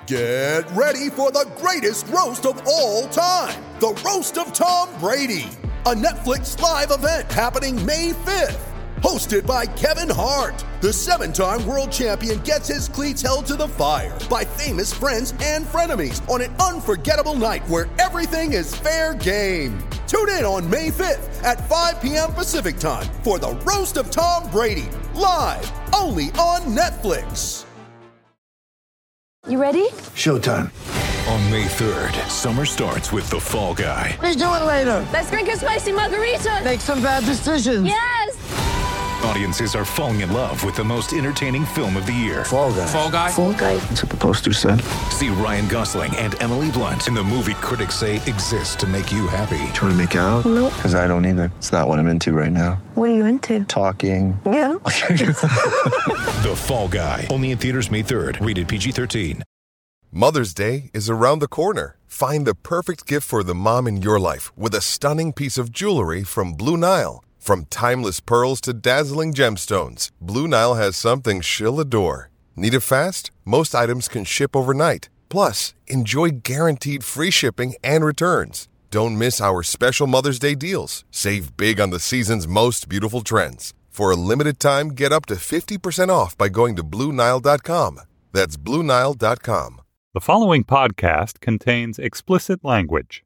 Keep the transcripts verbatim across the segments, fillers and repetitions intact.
Get ready for the greatest roast of all time, the Roast of Tom Brady, a Netflix live event happening May fifth. Hosted by Kevin Hart, the seven-time world champion gets his cleats held to the fire by famous friends and frenemies on an unforgettable night where everything is fair game. Tune in on May fifth at five p.m. Pacific time for the Roast of Tom Brady, live only on Netflix. You ready? Showtime. On May third, summer starts with The Fall Guy. Let's do it later. Let's drink a spicy margarita. Make some bad decisions. Yes! Audiences are falling in love with the most entertaining film of the year. Fall Guy. Fall Guy? Fall Guy. That's what the poster said. See Ryan Gosling and Emily Blunt in the movie critics say exists to make you happy. Trying to make it out? Nope. Because I don't either. It's not what I'm into right now. What are you into? Talking. Yeah. The Fall Guy. Only in theaters May third. Rated P G thirteen. Mother's Day is around the corner. Find the perfect gift for the mom in your life with a stunning piece of jewelry from Blue Nile. From timeless pearls to dazzling gemstones, Blue Nile has something she'll adore. Need it fast? Most items can ship overnight. Plus, enjoy guaranteed free shipping and returns. Don't miss our special Mother's Day deals. Save big on the season's most beautiful trends. For a limited time, get up to fifty percent off by going to Blue Nile dot com. That's Blue Nile dot com. The following podcast contains explicit language.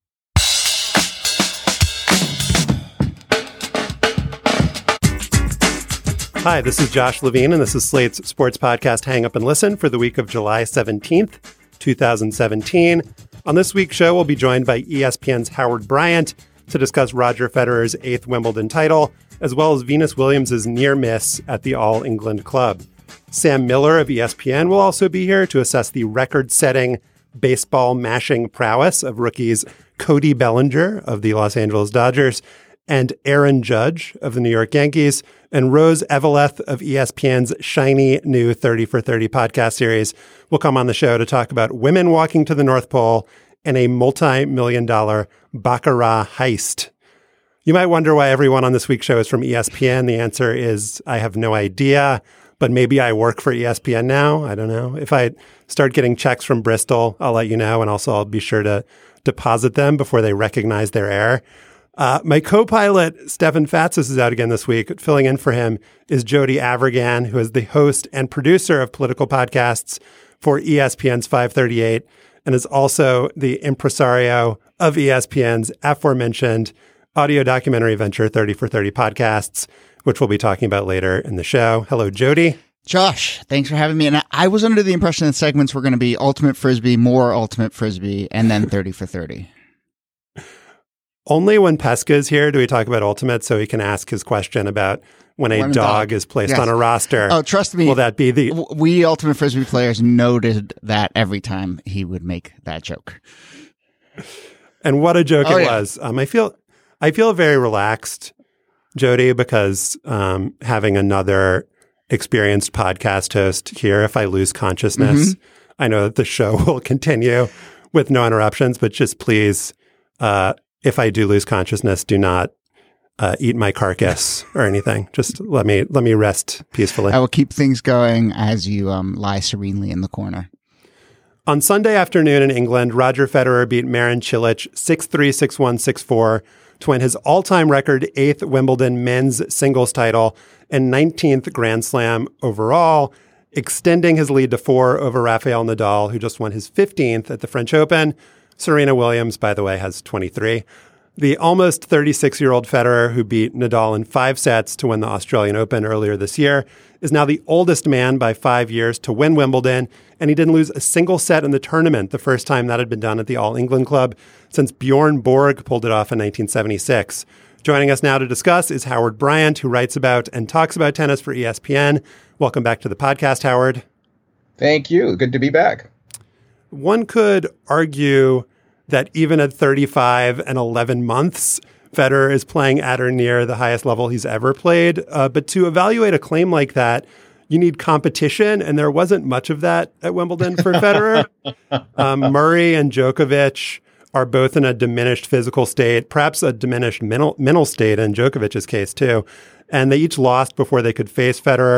Hi, this is Josh Levine, and this is Slate's sports podcast, Hang Up and Listen, for the week of July seventeenth, twenty seventeen. On this week's show, we'll be joined by E S P N's Howard Bryant to discuss Roger Federer's eighth Wimbledon title, as well as Venus Williams' near miss at the All England Club. Sam Miller of E S P N will also be here to assess the record-setting baseball-mashing prowess of rookies Cody Bellinger of the Los Angeles Dodgers and Aaron Judge of the New York Yankees, and Rose Eveleth of E S P N's shiny new thirty for thirty podcast series will come on the show to talk about women walking to the North Pole and a multi-million dollar Baccarat heist. You might wonder why everyone on this week's show is from E S P N. The answer is I have no idea, but maybe I work for E S P N now. I don't know. If I start getting checks from Bristol, I'll let you know, and also I'll be sure to deposit them before they recognize their error. Uh, my co-pilot, Stefan Fatsis, is out again this week. Filling in for him is Jody Avirgan, who is the host and producer of political podcasts for E S P N's five thirty-eight, and is also the impresario of E S P N's aforementioned audio documentary venture, thirty for thirty Podcasts, which we'll be talking about later in the show. Hello, Jody. Josh, thanks for having me. And I was under the impression that segments were going to be Ultimate Frisbee, more Ultimate Frisbee, and then thirty for thirty. Only when Pesca is here do we talk about Ultimate, so he can ask his question about when a When a dog, dog. is placed Yes. on a roster. Oh, trust me. Will that be the... w- We Ultimate Frisbee players noted that every time he would make that joke. And what a joke Oh, it yeah. was. Um, I feel I feel very relaxed, Jody, because um, having another experienced podcast host here, if I lose consciousness, Mm-hmm. I know that the show will continue with no interruptions, but just please, uh, if I do lose consciousness, do not uh, eat my carcass or anything. Just let me let me rest peacefully. I will keep things going as you um, lie serenely in the corner. On Sunday afternoon in England, Roger Federer beat Marin Cilic six three, six one, six four to win his all-time record eighth Wimbledon men's singles title and nineteenth Grand Slam overall, extending his lead to four over Rafael Nadal, who just won his fifteenth at the French Open. Serena Williams, by the way, has twenty-three. The almost thirty-six-year-old Federer, who beat Nadal in five sets to win the Australian Open earlier this year, is now the oldest man by five years to win Wimbledon, and he didn't lose a single set in the tournament, the first time that had been done at the All England Club since Bjorn Borg pulled it off in nineteen seventy-six. Joining us now to discuss is Howard Bryant, who writes about and talks about tennis for E S P N. Welcome back to the podcast, Howard. Thank you. Good to be back. One could argue that even at thirty-five and eleven months, Federer is playing at or near the highest level he's ever played. Uh, but to evaluate a claim like that, you need competition, and there wasn't much of that at Wimbledon for Federer. um, Murray and Djokovic are both in a diminished physical state, perhaps a diminished mental, mental state in Djokovic's case too. And they each lost before they could face Federer.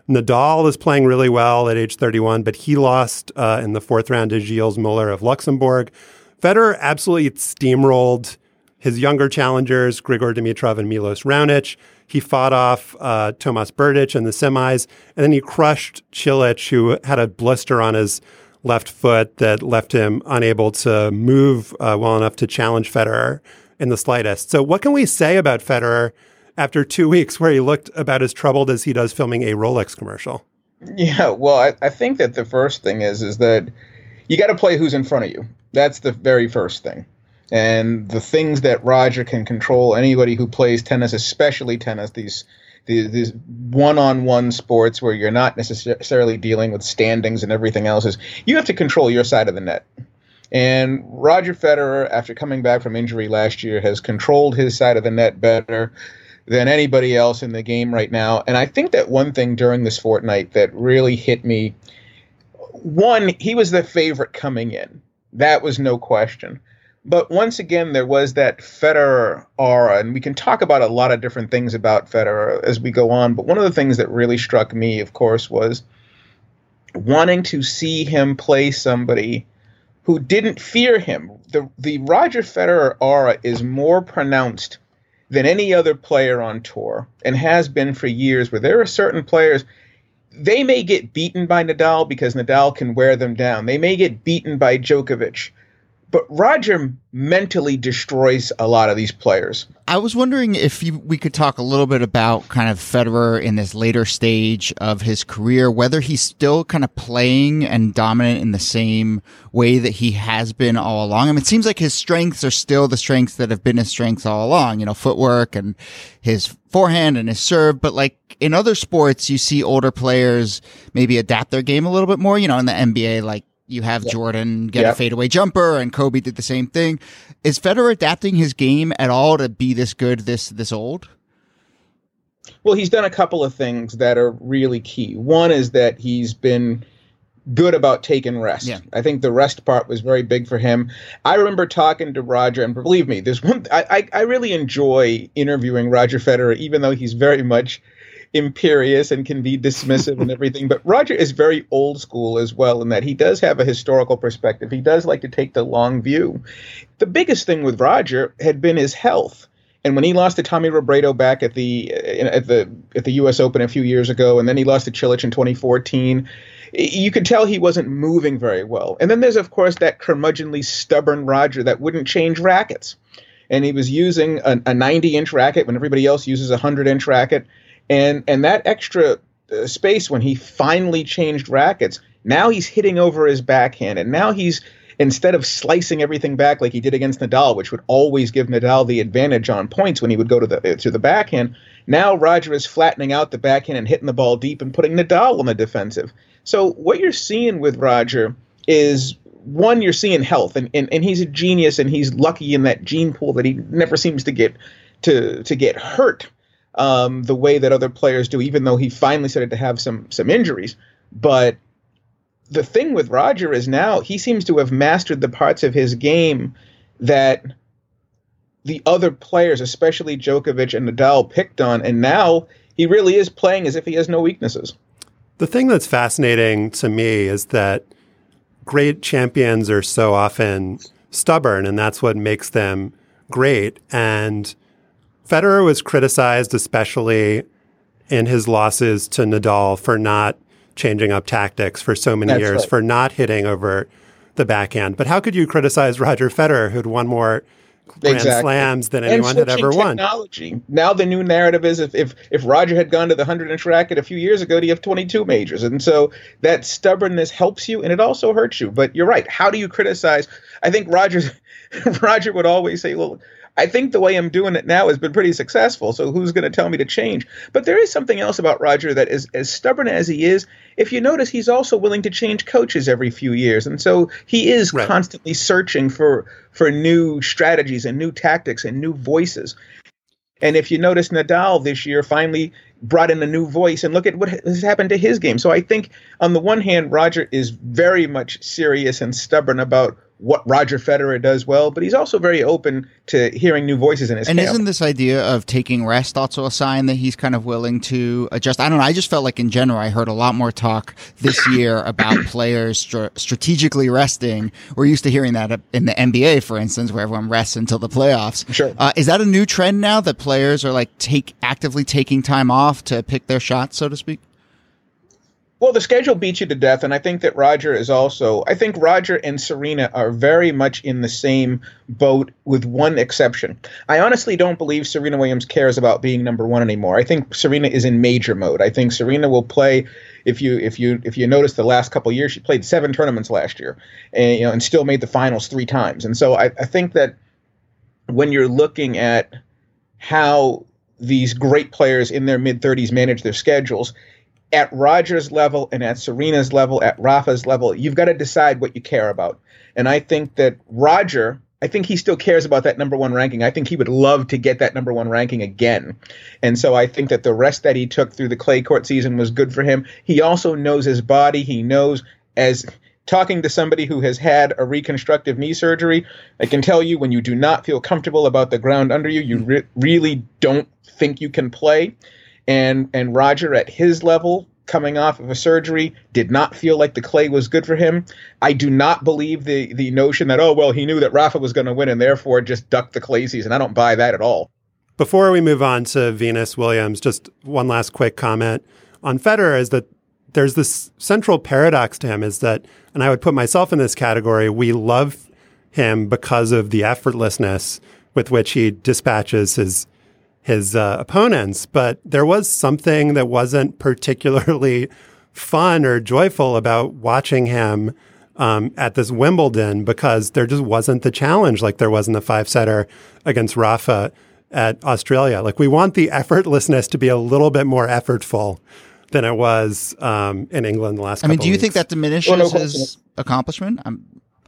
Nadal is playing really well at age thirty-one, but he lost uh, in the fourth round to Gilles Muller of Luxembourg. Federer absolutely steamrolled his younger challengers, Grigor Dimitrov and Milos Raonic. He fought off uh, Tomas Berdych in the semis, and then he crushed Cilic, who had a blister on his left foot that left him unable to move uh, well enough to challenge Federer in the slightest. So what can we say about Federer after two weeks where he looked about as troubled as he does filming a Rolex commercial? Yeah, well, I, I think that the first thing is is that you got to play who's in front of you. That's the very first thing. And the things that Roger can control, anybody who plays tennis, especially tennis, these these, these one-on-one sports where you're not necessarily dealing with standings and everything else, is you have to control your side of the net. And Roger Federer, after coming back from injury last year, has controlled his side of the net better than anybody else in the game right now. And I think that one thing during this fortnight that really hit me, one, he was the favorite coming in. That was no question. But once again, there was that Federer aura, and we can talk about a lot of different things about Federer as we go on. But one of the things that really struck me, of course, was wanting to see him play somebody who didn't fear him. The, the Roger Federer aura is more pronounced than any other player on tour, and has been for years, where there are certain players, they may get beaten by Nadal because Nadal can wear them down. They may get beaten by Djokovic. But Roger mentally destroys a lot of these players. I was wondering if you, we could talk a little bit about kind of Federer in this later stage of his career, whether he's still kind of playing and dominant in the same way that he has been all along. I mean, it seems like his strengths are still the strengths that have been his strengths all along, you know, footwork and his forehand and his serve. But like in other sports, you see older players maybe adapt their game a little bit more, you know, in the N B A, like, you have yep. Jordan get yep. a fadeaway jumper, and Kobe did the same thing. Is Federer adapting his game at all to be this good, this this old? Well, he's done a couple of things that are really key. One is that he's been good about taking rest. Yeah. I think the rest part was very big for him. I remember talking to Roger, and believe me, there's one. I, I, I really enjoy interviewing Roger Federer, even though he's very much imperious and can be dismissive and everything. But Roger is very old school as well, in that he does have a historical perspective. He does like to take the long view. The biggest thing with Roger had been his health. And when he lost to Tommy Robredo back at the at the at the U S Open a few years ago, and then he lost to Cilic in twenty fourteen, you could tell he wasn't moving very well. And then there's, of course, that curmudgeonly, stubborn Roger that wouldn't change rackets. And he was using a ninety-inch racket when everybody else uses a one hundred-inch racket. And and that extra uh, space when he finally changed rackets, now he's hitting over his backhand. And now he's, instead of slicing everything back like he did against Nadal, which would always give Nadal the advantage on points when he would go to the to the backhand, now Roger is flattening out the backhand and hitting the ball deep and putting Nadal on the defensive. So what you're seeing with Roger is, one, you're seeing health, and, and, and he's a genius, and he's lucky in that gene pool that he never seems to get to to get hurt um, the way that other players do, even though he finally started to have some some injuries. But the thing with Roger is now he seems to have mastered the parts of his game that the other players, especially Djokovic and Nadal, picked on, and now he really is playing as if he has no weaknesses. The thing that's fascinating to me is that great champions are so often stubborn, and that's what makes them great. And Federer was criticized, especially in his losses to Nadal, for not changing up tactics for so many That's years, right. for not hitting over the backhand. But how could you criticize Roger Federer, who'd won more Grand Exactly. Slams than And anyone had switching ever won? Technology. Now the new narrative is if, if if Roger had gone to the one hundred-inch racket a few years ago, he'd have twenty-two majors. And so that stubbornness helps you, and it also hurts you. But you're right. How do you criticize? I think Roger's, Roger would always say, well, I think the way I'm doing it now has been pretty successful, so who's going to tell me to change? But there is something else about Roger that is, as stubborn as he is, if you notice, he's also willing to change coaches every few years. And so he is Right. constantly searching for, for new strategies and new tactics and new voices. And if you notice, Nadal this year finally brought in a new voice, and look at what has happened to his game. So I think on the one hand, Roger is very much serious and stubborn about what Roger Federer does well, but he's also very open to hearing new voices in his And camp. isn't this idea of taking rest also a sign that he's kind of willing to adjust? I don't know. I just felt like in general, I heard a lot more talk this year about players str- strategically resting. We're used to hearing that in the N B A, for instance, where everyone rests until the playoffs. Sure. Uh, is that a new trend now that players are like take actively taking time off to pick their shots, so to speak? Well, the schedule beats you to death, and I think that Roger is also, I think Roger and Serena are very much in the same boat with one exception. I honestly don't believe Serena Williams cares about being number one anymore. I think Serena is in major mode. I think Serena will play, if you if you if you notice the last couple of years, she played seven tournaments last year, and you know, and still made the finals three times. And so I, I think that when you're looking at how these great players in their mid-thirties manage their schedules, at Roger's level and at Serena's level, at Rafa's level, you've got to decide what you care about. And I think that Roger, I think he still cares about that number one ranking. I think he would love to get that number one ranking again. And so I think that the rest that he took through the clay court season was good for him. He also knows his body. He knows, as talking to somebody who has had a reconstructive knee surgery, I can tell you when you do not feel comfortable about the ground under you, you re- really don't think you can play. And and Roger, at his level, coming off of a surgery, did not feel like the clay was good for him. I do not believe the the notion that, oh, well, he knew that Rafa was going to win and therefore just ducked the clay season. I don't buy that at all. Before we move on to Venus Williams, just one last quick comment on Federer is that there's this central paradox to him is that, and I would put myself in this category, we love him because of the effortlessness with which he dispatches his his uh, opponents, but there was something that wasn't particularly fun or joyful about watching him um, at this Wimbledon because there just wasn't the challenge like there was in the five-setter against Rafa at Australia. Like, we want the effortlessness to be a little bit more effortful than it was um, in England the last I couple mean, do you weeks. think that diminishes Well, no, his accomplishment? I'm...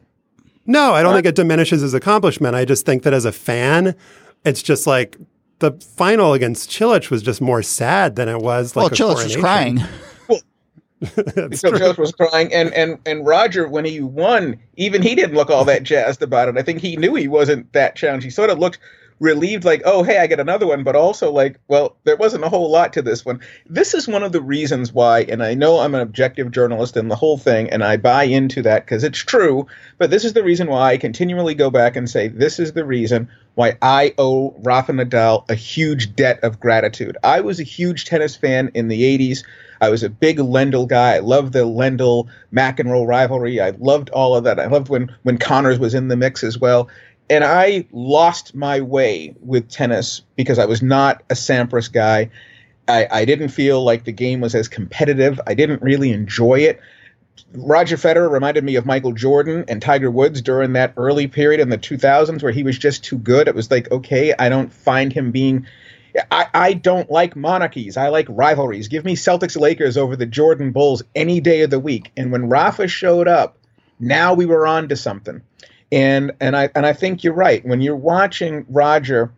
No, I don't think it diminishes his accomplishment. I just think that as a fan, it's just like, the final against Cilic was just more sad than it was like well, a Cilic was crying. Well, so Cilic was crying, and, and, and Roger, when he won, even he didn't look all that jazzed about it. I think he knew he wasn't that challenged. He sort of looked relieved, like, oh, hey, I get another one, but also like, well, there wasn't a whole lot to this one. This is one of the reasons why, and I know I'm an objective journalist and the whole thing, and I buy into that because it's true, but this is the reason why I continually go back and say, this is the reason why I owe Rafa Nadal a huge debt of gratitude. I was a huge tennis fan in the eighties. I was a big Lendl guy. I loved the Lendl-McEnroe rivalry. I loved all of that. I loved when, when Connors was in the mix as well. And I lost my way with tennis because I was not a Sampras guy. I, I didn't feel like the game was as competitive. I didn't really enjoy it. Roger Federer reminded me of Michael Jordan and Tiger Woods during that early period in the two thousands where he was just too good. It was like, okay, I don't find him being... I, I don't like monarchies. I like rivalries. Give me Celtics-Lakers over the Jordan Bulls any day of the week. And when Rafa showed up, now we were on to something. And and I and I think you're right. When you're watching Roger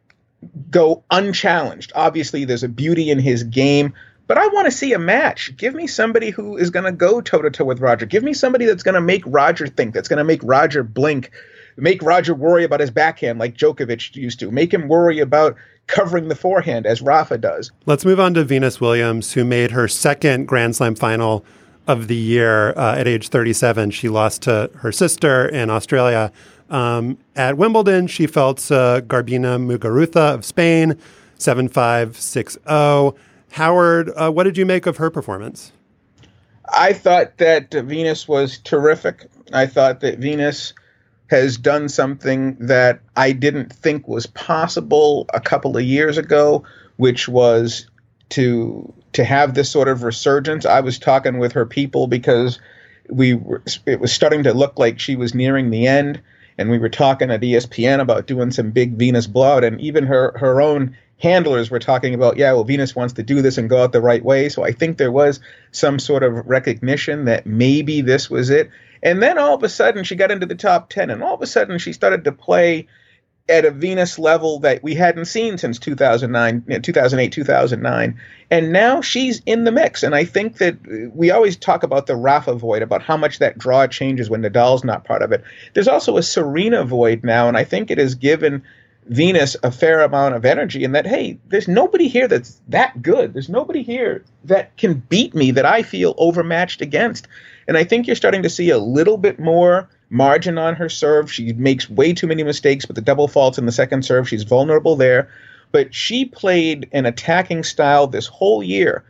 go unchallenged, obviously there's a beauty in his game, but I want to see a match. Give me somebody who is going to go toe-to-toe with Roger. Give me somebody that's going to make Roger think, that's going to make Roger blink, make Roger worry about his backhand like Djokovic used to, make him worry about covering the forehand as Rafa does. Let's move on to Venus Williams, who made her second Grand Slam final of the year uh, at age thirty-seven. She lost to her sister in Australia. Um, at Wimbledon, she felt uh, Garbina Muguruza of Spain, seven five, six oh. Howard, uh, what did you make of her performance? I thought that Venus was terrific. I thought that Venus has done something that I didn't think was possible a couple of years ago, which was to to have this sort of resurgence. I was talking with her people because we were, it was starting to look like she was nearing the end, and we were talking at E S P N about doing some big Venus blowout, and even her, her own handlers were talking about, yeah, well, Venus wants to do this and go out the right way. So I think there was some sort of recognition that maybe this was it. And then all of a sudden she got into the top ten, and all of a sudden she started to play at a Venus level that we hadn't seen since two thousand nine, two thousand eight, two thousand nine. And now she's in the mix. And I think that we always talk about the Rafa void, about how much that draw changes when Nadal's not part of it. There's also a Serena void now, and I think it has given Venus a fair amount of energy in that, hey, there's nobody here that's that good. There's nobody here that can beat me, that I feel overmatched against. And I think you're starting to see a little bit more margin on her serve. She makes way too many mistakes with the double faults in the second serve. She's vulnerable there. But she played an attacking style this whole year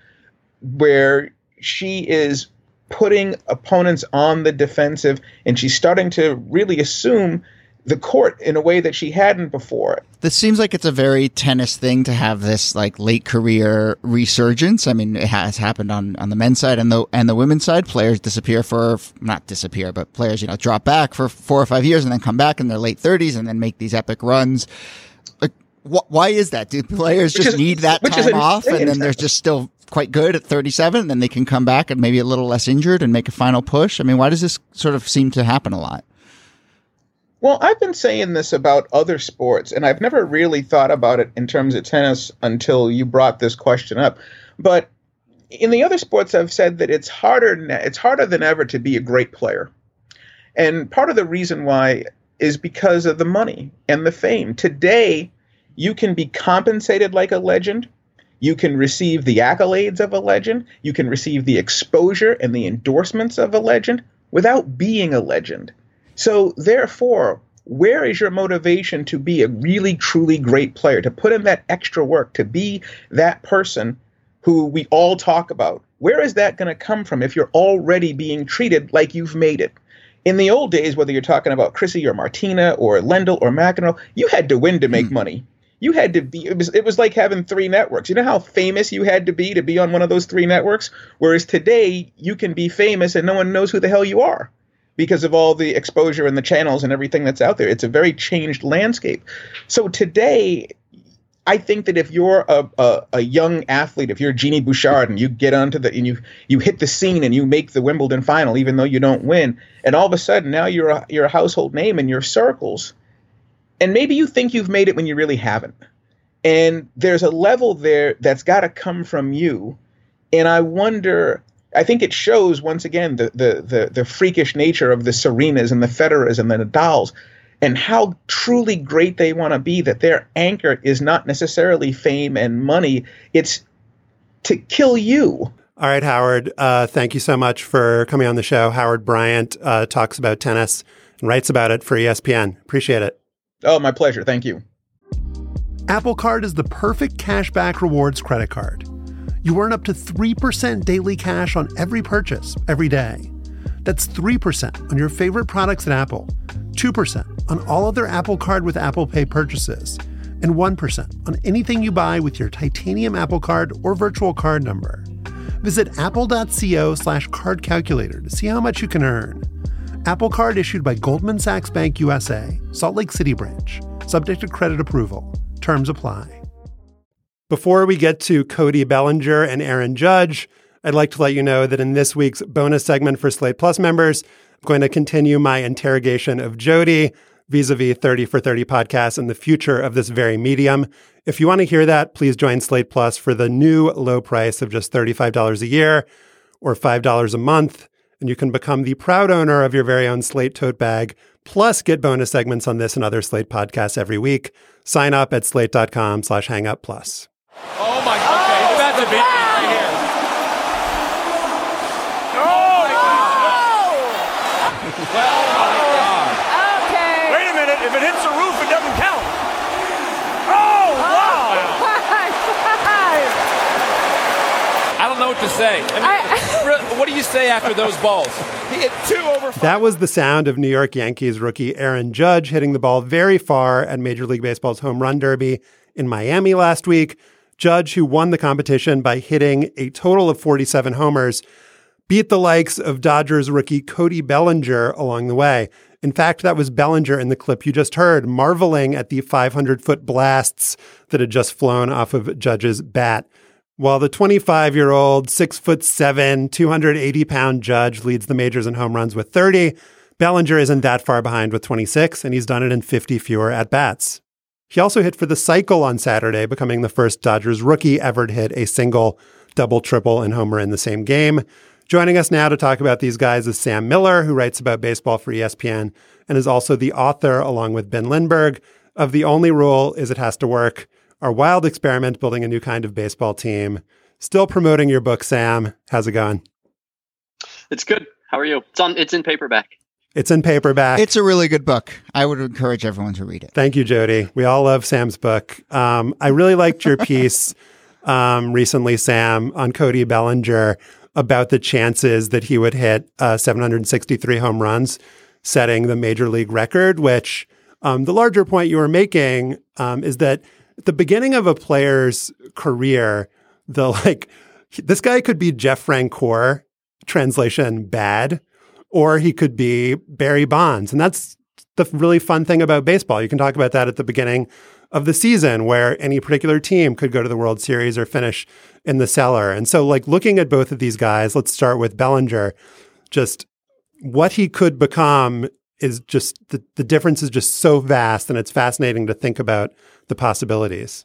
where she is putting opponents on the defensive, and she's starting to really assume the court in a way that she hadn't before. This seems like it's a very tennis thing to have this like late career resurgence. I mean, it has happened on, on the men's side and the and the women's side. Players disappear for not disappear, but players, you know, drop back for four or five years and then come back in their late thirties and then make these epic runs. Like, wh- why is that? Do players just is, need that time off and then they're just still quite good at thirty-seven and then they can come back and maybe a little less injured and make a final push? I mean, why does this sort of seem to happen a lot? Well, I've been saying this about other sports, and I've never really thought about it in terms of tennis until you brought this question up. But in the other sports, I've said that it's harder, it's harder than ever to be a great player. And part of the reason why is because of the money and the fame. Today, you can be compensated like a legend. You can receive the accolades of a legend. You can receive the exposure and the endorsements of a legend without being a legend. So therefore, where is your motivation to be a really, truly great player, to put in that extra work, to be that person who we all talk about? Where is that going to come from if you're already being treated like you've made it? In the old days, whether you're talking about Chrissy or Martina or Lendl or McEnroe, you had to win to make mm. money. You had to be, it was, it was like having three networks. You know how famous you had to be to be on one of those three networks? Whereas today, you can be famous and no one knows who the hell you are, because of all the exposure and the channels and everything that's out there. It's a very changed landscape. So today, I think that if you're a, a, a young athlete, if you're Jeannie Bouchard and you get onto the, and you, you hit the scene and you make the Wimbledon final, even though you don't win, and all of a sudden now you're a, you're a household name in your circles, and maybe you think you've made it when you really haven't. And there's a level there that's got to come from you. And I wonder, I think it shows once again the, the the the freakish nature of the Serenas and the Federers and the Nadals, and how truly great they want to be, that their anchor is not necessarily fame and money. It's to kill you. All right, Howard, uh, thank you so much for coming on the show. Howard Bryant uh, talks about tennis and writes about it for E S P N. Appreciate it. Oh, my pleasure. Thank you. Apple Card is the perfect cashback rewards credit card. You earn up to three percent daily cash on every purchase, every day. That's three percent on your favorite products at Apple, two percent on all other Apple Card with Apple Pay purchases, and one percent on anything you buy with your titanium Apple Card or virtual card number. Visit apple.co slash card calculator to see how much you can earn. Apple Card issued by Goldman Sachs Bank U S A, Salt Lake City branch. Subject to credit approval. Terms apply. Before we get to Cody Bellinger and Aaron Judge, I'd like to let you know that in this week's bonus segment for Slate Plus members, I'm going to continue my interrogation of Jody vis-a-vis thirty for thirty podcasts and the future of this very medium. If you want to hear that, please join Slate Plus for the new low price of just thirty-five dollars a year or five dollars a month. And you can become the proud owner of your very own Slate tote bag, plus get bonus segments on this and other Slate podcasts every week. Sign up at slate.com slash hangup plus. Oh my God. Okay, oh, that's a big right here. Oh my God. Well, my God. Okay. Wait a minute. If it hits the roof, it doesn't count. Oh, wow. I don't know what to say. I mean, I, what do you say after those balls? He hit two over five. That was the sound of New York Yankees rookie Aaron Judge hitting the ball very far at Major League Baseball's home run derby in Miami last week. Judge, who won the competition by hitting a total of forty-seven homers, beat the likes of Dodgers rookie Cody Bellinger along the way. In fact, that was Bellinger in the clip you just heard, marveling at the five hundred foot blasts that had just flown off of Judge's bat. While the twenty-five-year-old, six foot seven, two hundred eighty pound Judge leads the majors in home runs with thirty, Bellinger isn't that far behind with twenty-six, and he's done it in fifty fewer at-bats. He also hit for the cycle on Saturday, becoming the first Dodgers rookie ever to hit a single, double, triple, and homer in the same game. Joining us now to talk about these guys is Sam Miller, who writes about baseball for E S P N and is also the author, along with Ben Lindbergh, of The Only Rule Is It Has to Work, our wild experiment building a new kind of baseball team. Still promoting your book, Sam. How's it going? It's good. How are you? It's on. It's in paperback. It's in paperback. It's a really good book. I would encourage everyone to read it. Thank you, Jody. We all love Sam's book. Um, I really liked your piece um, recently, Sam, on Cody Bellinger about the chances that he would hit uh, seven hundred sixty-three home runs, setting the major league record, which um, the larger point you were making um, is that at the beginning of a player's career, the like this guy could be Jeff Francoeur, translation bad, or he could be Barry Bonds. And that's the really fun thing about baseball. You can talk about that at the beginning of the season where any particular team could go to the World Series or finish in the cellar. And so like looking at both of these guys, let's start with Bellinger, just what he could become is just the, the difference is just so vast, and it's fascinating to think about the possibilities.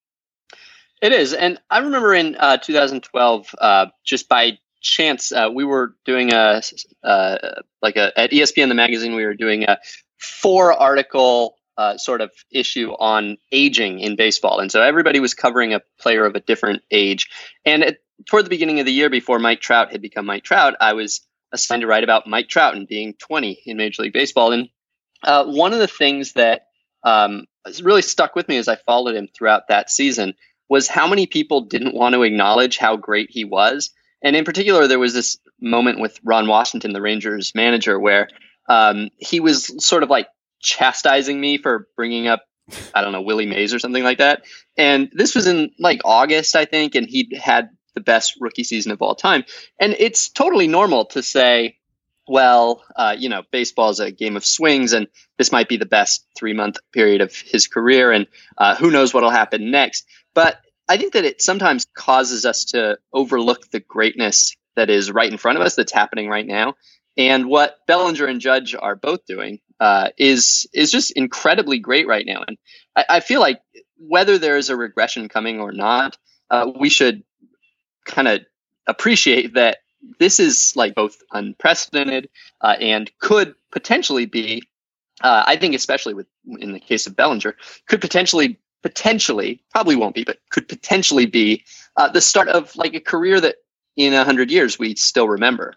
It is. And I remember in uh, two thousand twelve, uh, just by chance, uh, we were doing a, uh, like a, at E S P N, the magazine, we were doing a four article uh, sort of issue on aging in baseball. And so everybody was covering a player of a different age. And at, toward the beginning of the year, before Mike Trout had become Mike Trout, I was assigned to write about Mike Trout and being twenty in Major League Baseball. And uh, one of the things that um, really stuck with me as I followed him throughout that season was how many people didn't want to acknowledge how great he was. And in particular, there was this moment with Ron Washington, the Rangers manager, where um, he was sort of like chastising me for bringing up, I don't know, Willie Mays or something like that. And this was in like August, I think, and he'd had the best rookie season of all time. And it's totally normal to say, well, uh, you know, baseball is a game of swings, and this might be the best three-month period of his career, and uh, who knows what will happen next. But I think that it sometimes causes us to overlook the greatness that is right in front of us, that's happening right now. And what Bellinger and Judge are both doing uh, is is just incredibly great right now. And I, I feel like whether there is a regression coming or not, uh, we should kind of appreciate that this is like both unprecedented uh, and could potentially be, uh, I think, especially with in the case of Bellinger, could potentially potentially, probably won't be, but could potentially be uh, the start of like a career that in a hundred years we still remember.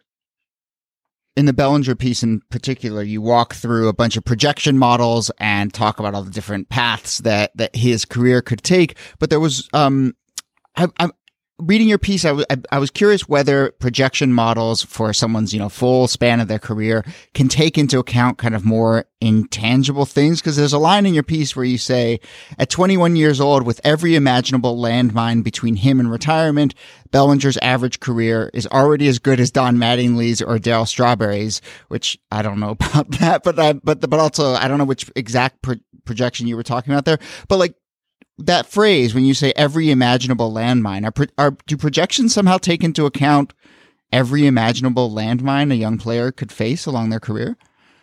In the Bellinger piece in particular, you walk through a bunch of projection models and talk about all the different paths that, that his career could take. But there was, um, I, I'm reading your piece. I, w- I, I was curious whether projection models for someone's, you know, full span of their career can take into account kind of more intangible things. Cause there's a line in your piece where you say at twenty-one years old, with every imaginable landmine between him and retirement, Bellinger's average career is already as good as Don Mattingly's or Darryl Strawberry's, which I don't know about that, but, uh, but, but also I don't know which exact pro- projection you were talking about there, but like, that phrase, when you say every imaginable landmine, are, are do projections somehow take into account every imaginable landmine a young player could face along their career?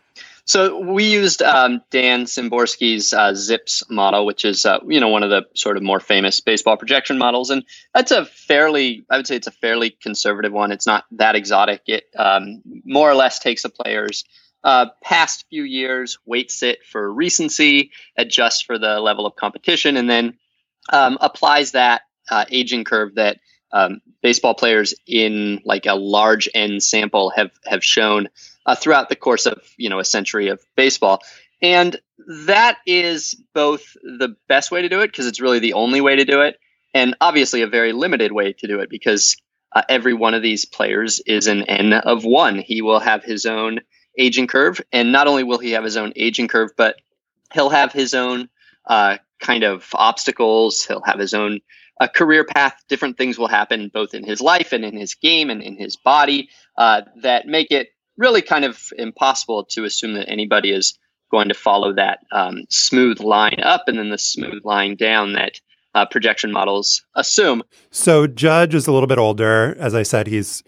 So we used um, Dan Szymborski's uh, ZiPS model, which is uh, you know one of the sort of more famous baseball projection models, and that's a fairly, I would say, it's a fairly conservative one. It's not that exotic. It um, more or less takes a player's Uh, past few years, weights it for recency, adjusts for the level of competition, and then um, applies that uh, aging curve that um, baseball players in like a large N sample have have shown uh, throughout the course of you know a century of baseball. And that is both the best way to do it because it's really the only way to do it, and obviously a very limited way to do it because uh, every one of these players is an N of one. He will have his own aging curve. And not only will he have his own aging curve, but he'll have his own uh, kind of obstacles. He'll have his own uh, career path. Different things will happen both in his life and in his game and in his body uh, that make it really kind of impossible to assume that anybody is going to follow that um, smooth line up and then the smooth line down that uh, projection models assume. So Judge is a little bit older. As I said, he's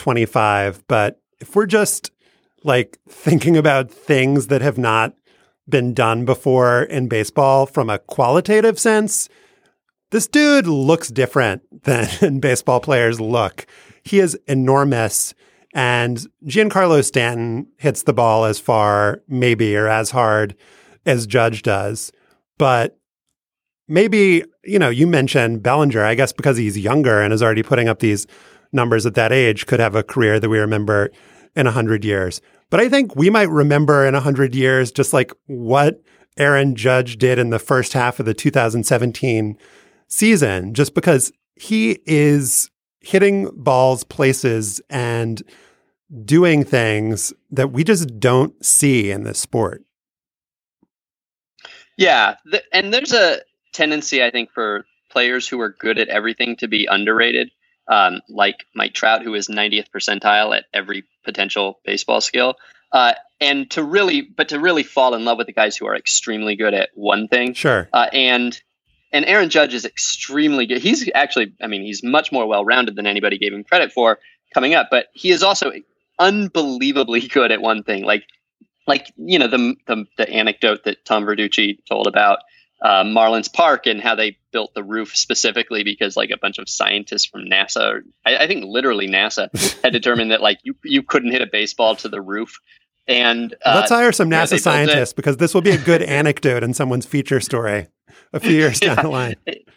twenty-five. But if we're just like thinking about things that have not been done before in baseball from a qualitative sense. This dude looks different than baseball players look. He is enormous, and Giancarlo Stanton hits the ball as far, maybe, or as hard as Judge does. But maybe, you know, you mentioned Bellinger, I guess because he's younger and is already putting up these numbers at that age, could have a career that we remember in a hundred years. But I think we might remember in a hundred years just like what Aaron Judge did in the first half of the two thousand seventeen season, just because he is hitting balls places and doing things that we just don't see in this sport. Yeah. Th- and there's a tendency, I think, for players who are good at everything to be underrated, um, like Mike Trout, who is ninetieth percentile at every potential baseball skill. Uh, and to really, but to really fall in love with the guys who are extremely good at one thing. Sure. Uh, and, and Aaron Judge is extremely good. He's actually, I mean, he's much more well-rounded than anybody gave him credit for coming up, but he is also unbelievably good at one thing. Like, like, you know, the, the, the anecdote that Tom Verducci told about uh, Marlins Park and how they built the roof specifically because like a bunch of scientists from NASA, or I, I think literally NASA had determined that like you, you couldn't hit a baseball to the roof. And uh, let's hire some NASA yeah, scientists because this will be a good anecdote in someone's feature story a few years down yeah. the line.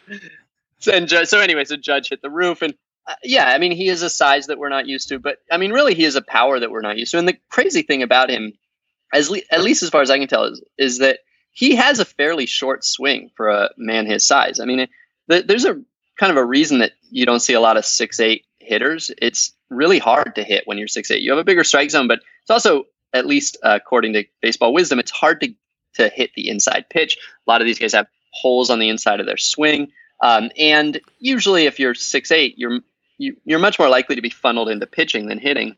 So, and Judge, so anyway, so Judge hit the roof, and uh, yeah, I mean, he is a size that we're not used to, but I mean, really, he is a power that we're not used to. And the crazy thing about him, as le- at least as far as I can tell, is is that he has a fairly short swing for a man his size. I mean, it, th- there's a kind of a reason that you don't see a lot of six eight hitters. It's really hard to hit when you're six eight. You have a bigger strike zone, but it's also, at least uh, according to baseball wisdom, it's hard to, to hit the inside pitch. A lot of these guys have holes on the inside of their swing. Um, and usually if you're six eight, you're, you, you're much more likely to be funneled into pitching than hitting.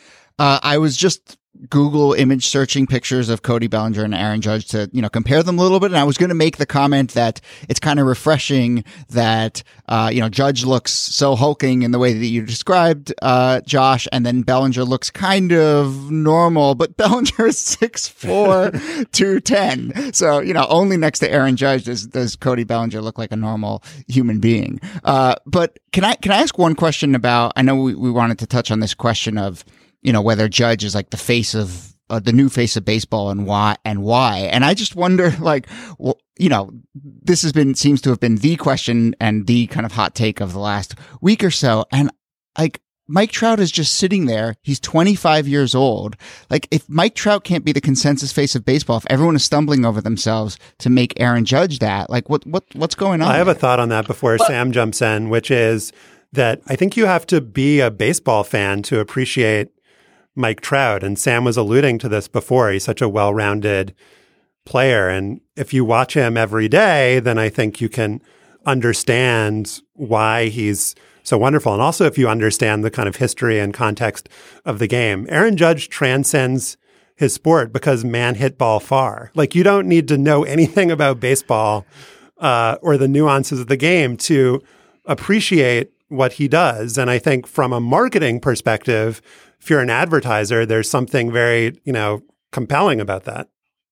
Uh, I was just Google image searching pictures of Cody Bellinger and Aaron Judge to, you know, compare them a little bit. And I was going to make the comment that it's kind of refreshing that, uh, you know, Judge looks so hulking in the way that you described, uh, Josh, and then Bellinger looks kind of normal, but Bellinger is six four, two ten. So, you know, only next to Aaron Judge does, does Cody Bellinger look like a normal human being. Uh, but can I, can I ask one question about, I know we, we wanted to touch on this question of, you know, whether Judge is like the face of uh, the new face of baseball and why and why. And I just wonder, like, well, you know, this has been, seems to have been the question and the kind of hot take of the last week or so. And like, Mike Trout is just sitting there. He's twenty-five years old. Like, if Mike Trout can't be the consensus face of baseball, if everyone is stumbling over themselves to make Aaron Judge that, like, what, what, what's going on? I have there? a thought on that before Well, Sam jumps in, which is that I think you have to be a baseball fan to appreciate Mike Trout. And Sam was alluding to this before. He's such a well-rounded player. And if you watch him every day, then I think you can understand why he's so wonderful. And also if you understand the kind of history and context of the game. Aaron Judge transcends his sport because man hit ball far. Like, you don't need to know anything about baseball uh, or the nuances of the game to appreciate what he does. And I think from a marketing perspective, if you're an advertiser, there's something very, you know, compelling about that.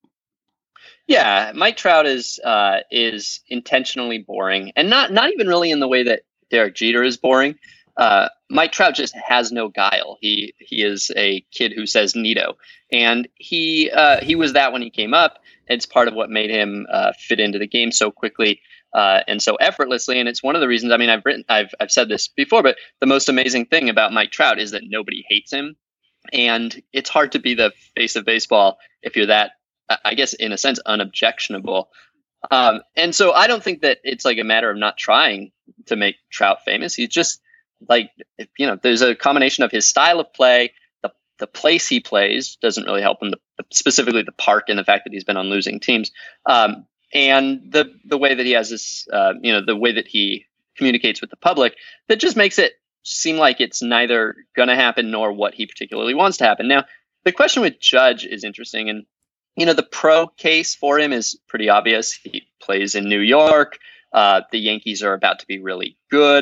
Yeah, Mike Trout is uh, is intentionally boring, and not not even really in the way that Derek Jeter is boring. Uh, Mike Trout just has no guile. He he is a kid who says Nito, and he uh, he was that when he came up. It's part of what made him uh, fit into the game so quickly. Uh, and so effortlessly, and it's one of the reasons. I mean, I've written, I've, I've said this before, but the most amazing thing about Mike Trout is that nobody hates him, and it's hard to be the face of baseball if you're that, I guess, in a sense, unobjectionable. Um, and so I don't think that it's like a matter of not trying to make Trout famous. He's just like, you know, there's a combination of his style of play, the the place he plays doesn't really help him, the, specifically the park and the fact that he's been on losing teams. Um, And the the way that he has this, uh, you know, the way that he communicates with the public, that just makes it seem like it's neither going to happen nor what he particularly wants to happen. Now, the question with Judge is interesting. And, you know, the pro case for him is pretty obvious. He plays in New York. Uh, the Yankees are about to be really good.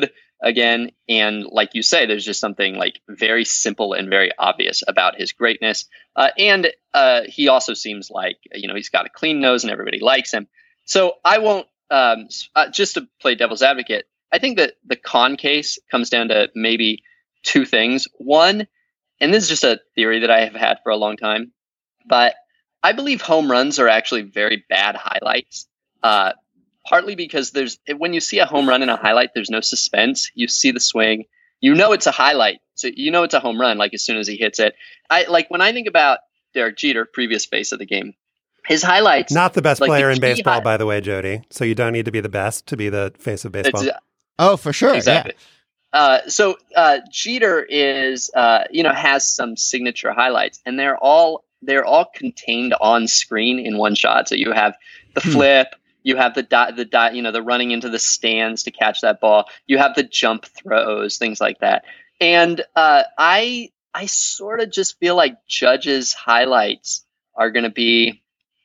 again. And like you say, there's just something like very simple and very obvious about his greatness. Uh, and uh, he also seems like, you know, he's got a clean nose and everybody likes him. So I won't, um, uh, just to play devil's advocate, I think that the con case comes down to maybe two things. One, and this is just a theory that I have had for a long time, but I believe home runs are actually very bad highlights. Uh, partly because there's when you see a home run in a highlight, there's no suspense. You see the swing, you know it's a highlight, so you know it's a home run. Like as soon as he hits it, I like when I think about Derek Jeter, previous face of the game, his highlights. Not the best like player the in baseball, hi- by the way, Jody. So you don't need to be the best to be the face of baseball. It's, Oh, for sure. Exactly. Yeah. Uh, so uh, Jeter is, uh, you know, has some signature highlights, and they're all they're all contained on screen in one shot. So you have the Hmm. flip, you have the dot, the dot, you know, the running into the stands to catch that ball. You have the jump throws, things like that. And uh, I I sort of just feel like Judge's highlights are going to be,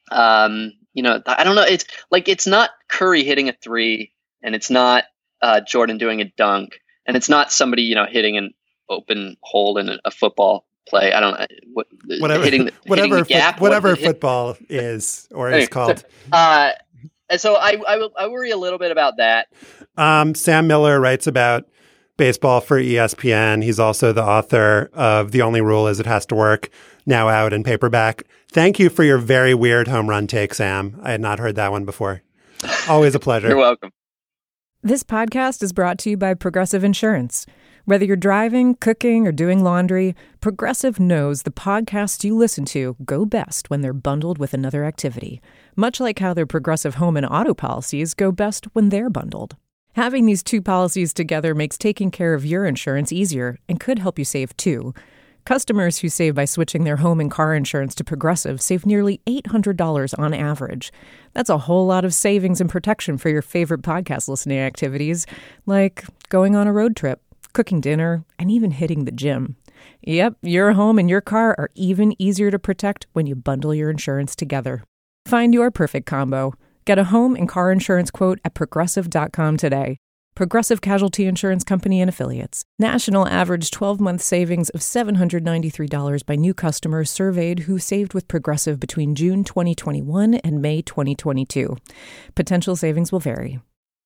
um, you know, I don't know. It's like it's not Curry hitting a three, and it's not uh, Jordan doing a dunk, and it's not somebody, you know, hitting an open hole in a, a football play. I don't what, Whatever, hitting the, whatever, hitting the gap, fo- whatever what, football is or anyway, is called. Uh, and so I, I I worry a little bit about that. Um, Sam Miller writes about baseball for E S P N. He's also the author of The Only Rule Is It Has to Work, now out in paperback. Thank you for your very weird home run take, Sam. I had not heard that one before. Always a pleasure. You're welcome. This podcast is brought to you by Progressive Insurance. Whether you're driving, cooking, or doing laundry, Progressive knows the podcasts you listen to go best when they're bundled with another activity, much like how their Progressive home and auto policies go best when they're bundled. Having these two policies together makes taking care of your insurance easier and could help you save too. Customers who save by switching their home and car insurance to Progressive save nearly eight hundred dollars on average. That's a whole lot of savings and protection for your favorite podcast listening activities, like going on a road trip, cooking dinner, and even hitting the gym. Yep, your home and your car are even easier to protect when you bundle your insurance together. Find your perfect combo. Get a home and car insurance quote at progressive dot com today. Progressive Casualty Insurance Company and Affiliates. National average twelve-month savings of seven hundred ninety-three dollars by new customers surveyed who saved with Progressive between June twenty twenty-one and May twenty twenty-two. Potential savings will vary.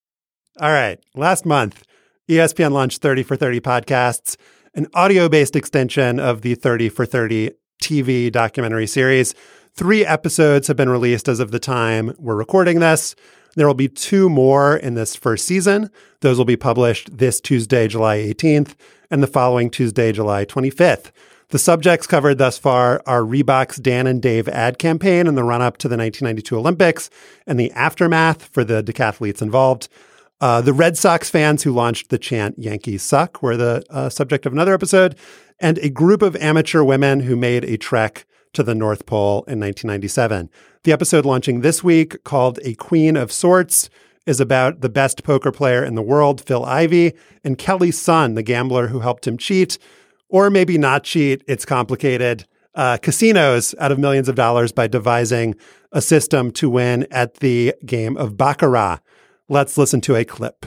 All right. Last month, E S P N launched thirty for thirty podcasts, an audio-based extension of the thirty for thirty T V documentary series. Three episodes have been released as of the time we're recording this. There will be two more in this first season. Those will be published this Tuesday, July eighteenth, and the following Tuesday, July twenty-fifth. The subjects covered thus far are Reebok's Dan and Dave ad campaign in the run-up to the nineteen ninety-two Olympics and the aftermath for the decathletes involved. Uh, the Red Sox fans who launched the chant Yankees Suck were the uh, subject of another episode, and a group of amateur women who made a trek to the North Pole in nineteen ninety-seven. The episode launching this week, called A Queen of Sorts, is about the best poker player in the world, Phil Ivey, and Kelly's son, the gambler who helped him cheat, or maybe not cheat, it's complicated, uh, casinos out of millions of dollars by devising a system to win at the game of Baccarat. Let's listen to a clip.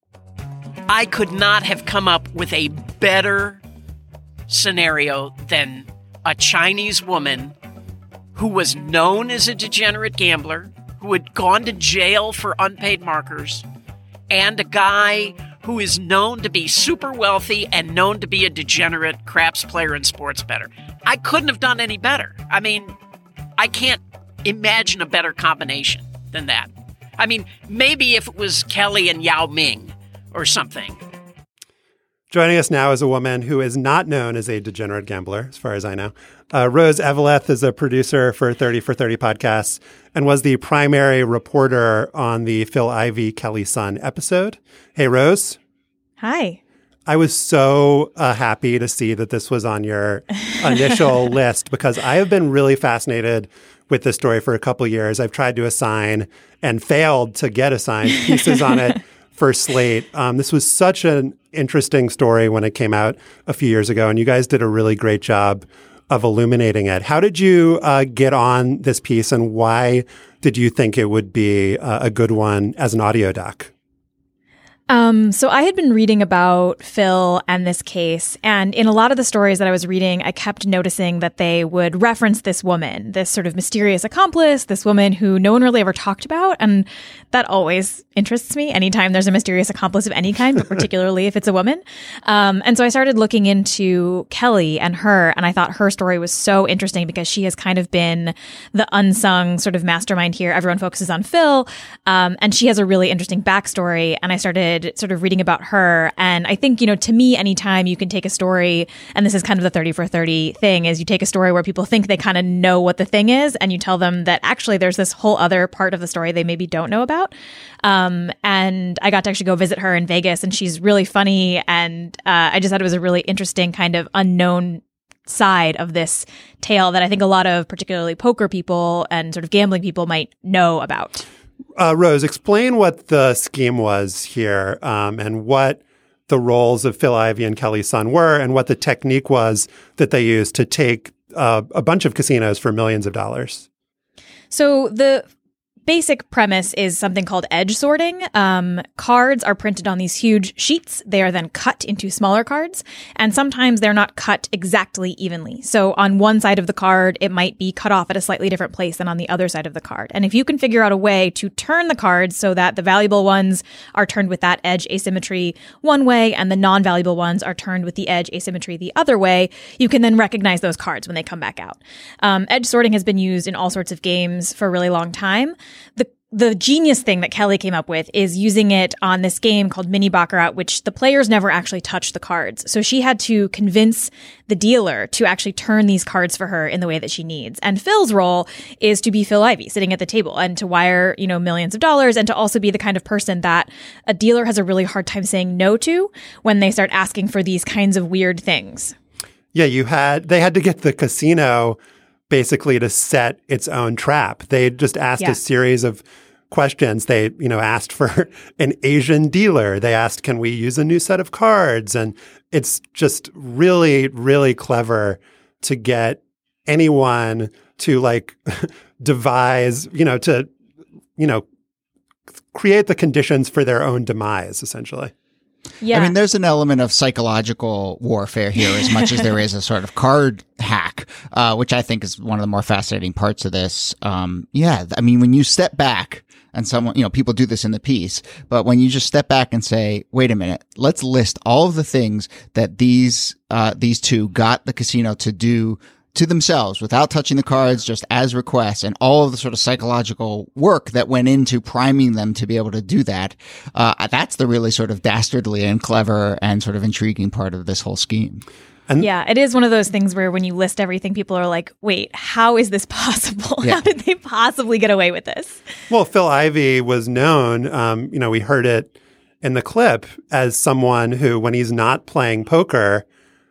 I could not have come up with a better scenario than a Chinese woman who was known as a degenerate gambler, who had gone to jail for unpaid markers, and a guy who is known to be super wealthy and known to be a degenerate craps player and sports bettor. I couldn't have done any better. I mean, I can't imagine a better combination than that. I mean, maybe if it was Kelly and Yao Ming or something. Joining us now is a woman who is not known as a degenerate gambler, as far as I know. Uh, Rose Eveleth is a producer for thirty for thirty podcasts and was the primary reporter on the Phil Ivey, Kelly's son episode. Hey, Rose. Hi. I was so uh, happy to see that this was on your initial list because I have been really fascinated with this story for a couple of years. I've tried to assign and failed to get assigned pieces on it for Slate. Um, this was such an interesting story when it came out a few years ago, and you guys did a really great job of illuminating it. How did you uh, get on this piece, and why did you think it would be uh, a good one as an audio doc? Um, so I had been reading about Phil and this case, and in a lot of the stories that I was reading, I kept noticing that they would reference this woman, this sort of mysterious accomplice, this woman who no one really ever talked about, and that always interests me anytime there's a mysterious accomplice of any kind, but particularly if it's a woman. Um, and so I started looking into Kelly and her, and I thought her story was so interesting because she has kind of been the unsung sort of mastermind here. Everyone focuses on Phil, um, and she has a really interesting backstory, and I started sort of reading about her. And I think, you know, to me, anytime you can take a story, and this is kind of the thirty for thirty thing, is you take a story where people think they kind of know what the thing is, and you tell them that actually there's this whole other part of the story they maybe don't know about. Um, and I got to actually go visit her in Vegas, and she's really funny. And uh, I just thought it was a really interesting kind of unknown side of this tale that I think a lot of particularly poker people and sort of gambling people might know about. Uh, Rose, explain what the scheme was here, um, and what the roles of Phil Ivey and Kelly Sun were, and what the technique was that they used to take uh, a bunch of casinos for millions of dollars. So the basic premise is something called edge sorting. Um, cards are printed on these huge sheets. They are then cut into smaller cards, and sometimes they're not cut exactly evenly. So on one side of the card, it might be cut off at a slightly different place than on the other side of the card. And if you can figure out a way to turn the cards so that the valuable ones are turned with that edge asymmetry one way and the non-valuable ones are turned with the edge asymmetry the other way, you can then recognize those cards when they come back out. Um, edge sorting has been used in all sorts of games for a really long time. The the genius thing that Kelly came up with is using it on this game called Mini Baccarat, which the players never actually touch the cards. So she had to convince the dealer to actually turn these cards for her in the way that she needs. And Phil's role is to be Phil Ivey, sitting at the table and to wire, you know, millions of dollars, and to also be the kind of person that a dealer has a really hard time saying no to when they start asking for these kinds of weird things. Yeah, you had they had to get the casino basically to set its own trap. They just asked yeah. a series of questions. They, you know, asked for an Asian dealer. They asked, can we use a new set of cards? And it's just really, really clever to get anyone to like devise, you know, to, you know, create the conditions for their own demise, essentially. Yeah. I mean, there's an element of psychological warfare here as much as there is a sort of card hack, uh, which I think is one of the more fascinating parts of this. Um, yeah, I mean, when you step back and someone, you know, people do this in the piece, but when you just step back and say, wait a minute, let's list all of the things that these, uh, these two got the casino to do to themselves without touching the cards, just as requests, and all of the sort of psychological work that went into priming them to be able to do that. Uh, that's the really sort of dastardly and clever and sort of intriguing part of this whole scheme. And yeah, it is one of those things where when you list everything, people are like, wait, how is this possible? Yeah. How did they possibly get away with this? Well, Phil Ivey was known, um, you know, we heard it in the clip, as someone who, when he's not playing poker,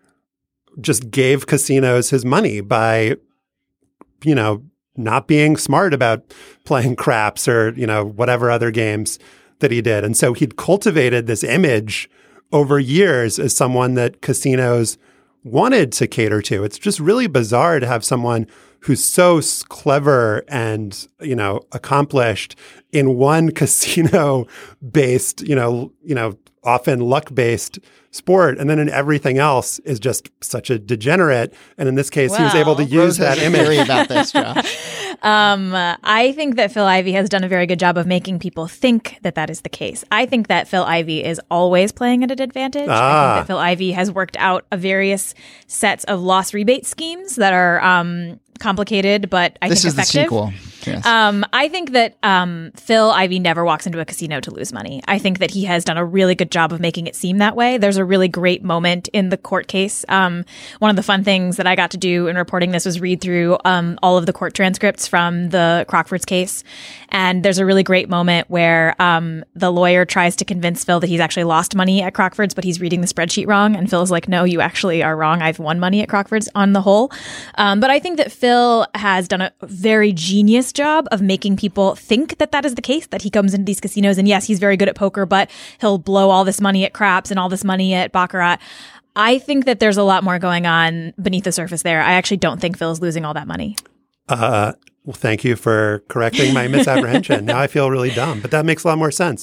just gave casinos his money by, you know, not being smart about playing craps or, you know, whatever other games that he did. And so he'd cultivated this image over years as someone that casinos wanted to cater to. It's just really bizarre to have someone who's so clever and, you know, accomplished in one casino-based, you know, you know, often luck-based sport, and then in everything else is just such a degenerate. And in this case, well, he was able to use Rose that has image. Theory about this, Josh. um, I think that Phil Ivey has done a very good job of making people think that that is the case. I think that Phil Ivey is always playing at an advantage. Ah. I think that Phil Ivey has worked out a various sets of loss rebate schemes that are um, complicated, but I this think is effective. The sequel. Yes. Um, I think that um, Phil Ivey never walks into a casino to lose money. I think that he has done a really good job of making it seem that way. There's a really great moment in the court case. Um, one of the fun things that I got to do in reporting this was read through um, all of the court transcripts from the Crockford's case. And there's a really great moment where um, the lawyer tries to convince Phil that he's actually lost money at Crockford's, but he's reading the spreadsheet wrong. And Phil's like, no, you actually are wrong. I've won money at Crockford's on the whole. Um, but I think that Phil has done a very genius job of making people think that that is the case, that he comes into these casinos and yes, he's very good at poker, but he'll blow all this money at craps and all this money at Baccarat. I think that there's a lot more going on beneath the surface there. I actually don't think Phil's losing all that money. Uh, well, thank you for correcting my misapprehension. Now I feel really dumb, but that makes a lot more sense.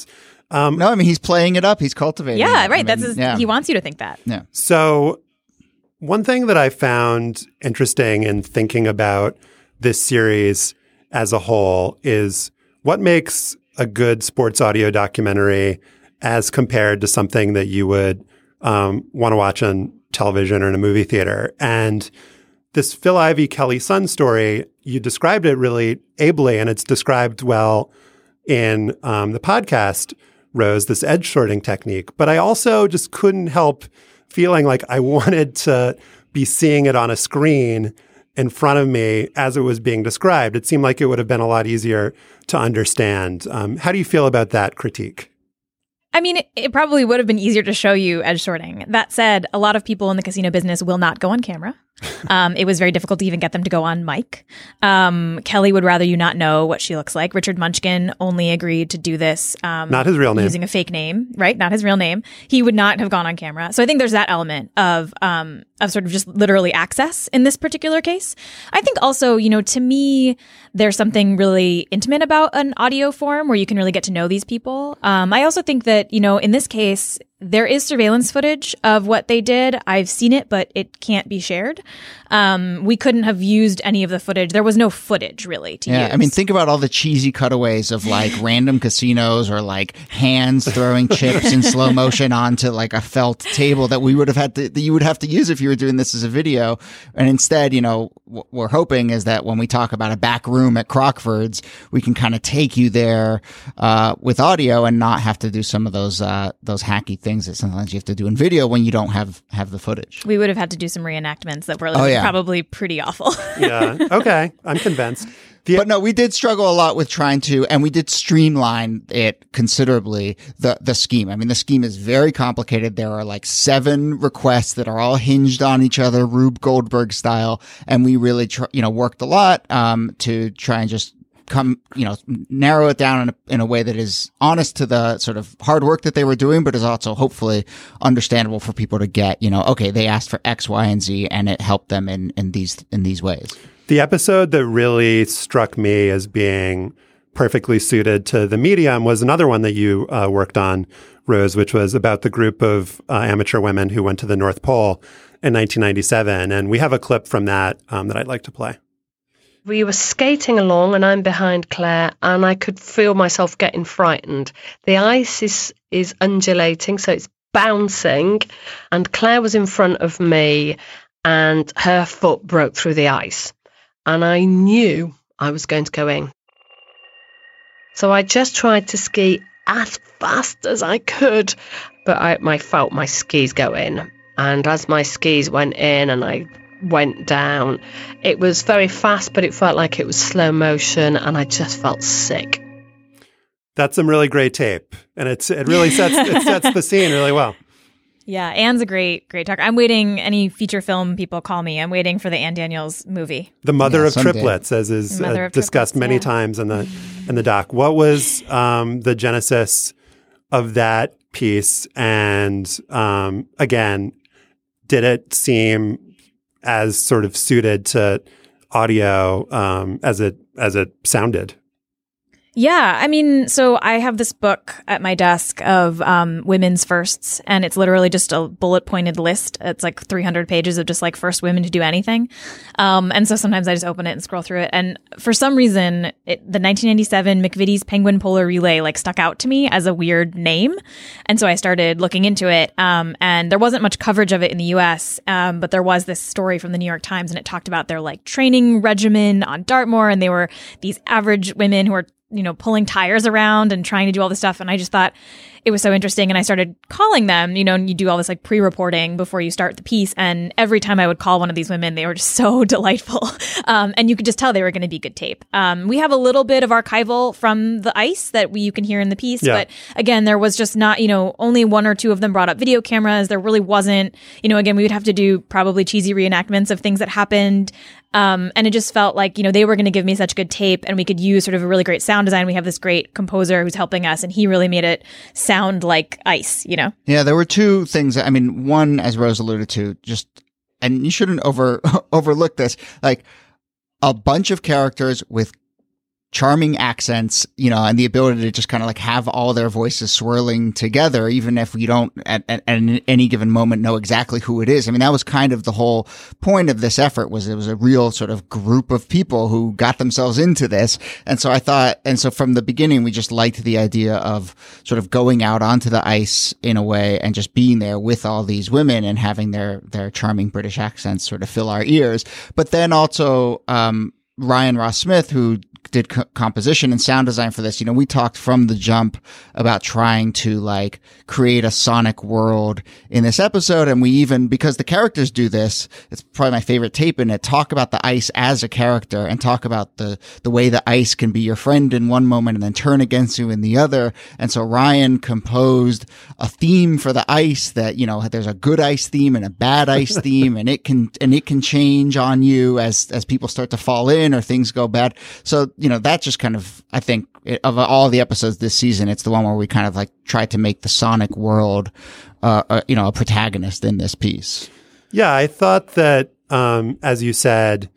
Um, no, I mean, he's playing it up. He's cultivating Yeah, it. right. I That's mean, his, yeah. he wants you to think that. Yeah. So one thing that I found interesting in thinking about this series as a whole is what makes a good sports audio documentary as compared to something that you would um, want to watch on television or in a movie theater. And this Phil Ivey Kelly Sun story, you described it really ably, and it's described well in um, the podcast, Rose, this edge sorting technique. But I also just couldn't help feeling like I wanted to be seeing it on a screen in front of me as it was being described. It seemed like it would have been a lot easier to understand. Um, how do you feel about that critique? I mean, it, it probably would have been easier to show you edge sorting. That said, a lot of people in the casino business will not go on camera. Um, it was very difficult to even get them to go on mic. Um, Kelly would rather you not know what she looks like. Richard Munchkin only agreed to do this. Um, not his real name. Using a fake name, right? Not his real name. He would not have gone on camera. So I think there's that element of, um, of sort of just literally access in this particular case. I think also, you know, to me, there's something really intimate about an audio form where you can really get to know these people. Um, I also think that, you know, in this case, there is surveillance footage of what they did. I've seen it, but it can't be shared. Um, we couldn't have used any of the footage. There was no footage really to Yeah, use. I mean, think about all the cheesy cutaways of like random casinos or like hands throwing chips in slow motion onto like a felt table that we would have had to, that you would have to use if you were doing this as a video. And instead, you know, what we're hoping is that when we talk about a back room at Crockford's, we can kind of take you there uh, with audio and not have to do some of those uh, those hacky things that sometimes you have to do in video when you don't have have the footage. We would have had to do some reenactments that were Oh, yeah. probably pretty awful. Yeah. Okay. I'm convinced. The, but no, we did struggle a lot with trying to, and we did streamline it considerably, the, the scheme. I mean, the scheme is very complicated. There are like seven requests that are all hinged on each other, Rube Goldberg style. And we really, tr- you know, worked a lot, um, to try and just come, you know, narrow it down in a, in a way that is honest to the sort of hard work that they were doing, but is also hopefully understandable for people to get, you know, okay, they asked for X, Y, and Z, and it helped them in, in these, in these ways. The episode that really struck me as being perfectly suited to the medium was another one that you uh, worked on, Rose, which was about the group of uh, amateur women who went to the North Pole in nineteen ninety-seven. And we have a clip from that um, that I'd like to play. We were skating along and I'm behind Claire and I could feel myself getting frightened. The ice is, is undulating, so it's bouncing, and Claire was in front of me and her foot broke through the ice. And I knew I was going to go in. So I just tried to ski as fast as I could, but I, I felt my skis go in. And as my skis went in and I went down, it was very fast, but it felt like it was slow motion, and I just felt sick. That's some really great tape, and it's it really sets it sets the scene really well. Yeah, Anne's a great, great talker. I'm waiting, any feature film people call me, I'm waiting for the Anne Daniels movie. The mother Yeah, of someday. triplets, as is Mother uh, of discussed triplets, many yeah. times in the in the doc. What was um, the genesis of that piece? And um, again, did it seem as sort of suited to audio um, as it as it sounded? Yeah, I mean, so I have this book at my desk of um, women's firsts, and it's literally just a bullet pointed list. It's like three hundred pages of just like first women to do anything. Um, and so sometimes I just open it and scroll through it. And for some reason, it, the nineteen ninety-seven McVitie's Penguin Polar Relay like stuck out to me as a weird name. And so I started looking into it. Um, and there wasn't much coverage of it in the U S, um, but there was this story from the New York Times, and it talked about their like training regimen on Dartmoor. And they were these average women who were, you know, pulling tires around and trying to do all this stuff. And I just thought it was so interesting. And I started calling them, you know, and you do all this like pre-reporting before you start the piece. And every time I would call one of these women, they were just so delightful. Um, and you could just tell they were going to be good tape. Um, we have a little bit of archival from the ice that we, you can hear in the piece. Yeah. But again, there was just not, you know, only one or two of them brought up video cameras. There really wasn't, you know, again, we would have to do probably cheesy reenactments of things that happened. Um, and it just felt like, you know, they were going to give me such good tape, and we could use sort of a really great sound design. We have this great composer who's helping us, and he really made it sound like ice, you know? Yeah, there were two things. I mean, one, as Rose alluded to, just, and you shouldn't over overlook this, like a bunch of characters with charming accents, you know, and the ability to just kind of like have all their voices swirling together, even if we don't at, at, at any given moment know exactly who it is. I mean, that was kind of the whole point of this effort, was it was a real sort of group of people who got themselves into this. And so I thought, and so from the beginning, we just liked the idea of sort of going out onto the ice in a way and just being there with all these women and having their, their charming British accents sort of fill our ears. But then also, um, Ryan Ross Smith, who did co- composition and sound design for this, you know, we talked from the jump about trying to like create a sonic world in this episode. And we even, because the characters do this, it's probably my favorite tape in it, talk about the ice as a character and talk about the, the way the ice can be your friend in one moment and then turn against you in the other. And so Ryan composed a theme for the ice that, you know, there's a good ice theme and a bad ice theme, and it can, and it can change on you as, as people start to fall in or things go bad. So, you know, that just kind of, I think, of all the episodes this season, it's the one where we kind of like tried to make the sonic world, uh, uh you know, a protagonist in this piece. Yeah, I thought that, um, as you said,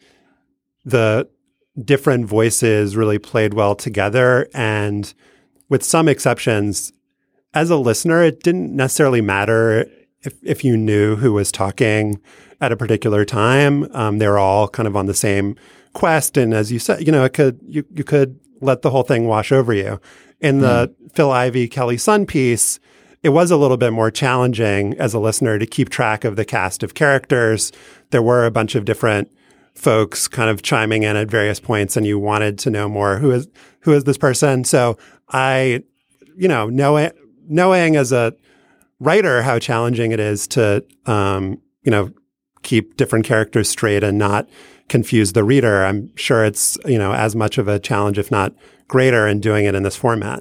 the different voices really played well together. And with some exceptions, as a listener, it didn't necessarily matter if, if you knew who was talking at a particular time. Um, they were all kind of on the same quest, and as you said, you know, it could you you could let the whole thing wash over you. In the mm. Phil Ivey, Kelly Sun piece, it was a little bit more challenging as a listener to keep track of the cast of characters. There were a bunch of different folks kind of chiming in at various points, and you wanted to know more. Who is who is this person? So I, you know, knowing knowing as a writer how challenging it is to, um, you know, keep different characters straight and not confuse the reader, I'm sure it's, you know, as much of a challenge, if not greater, in doing it in this format.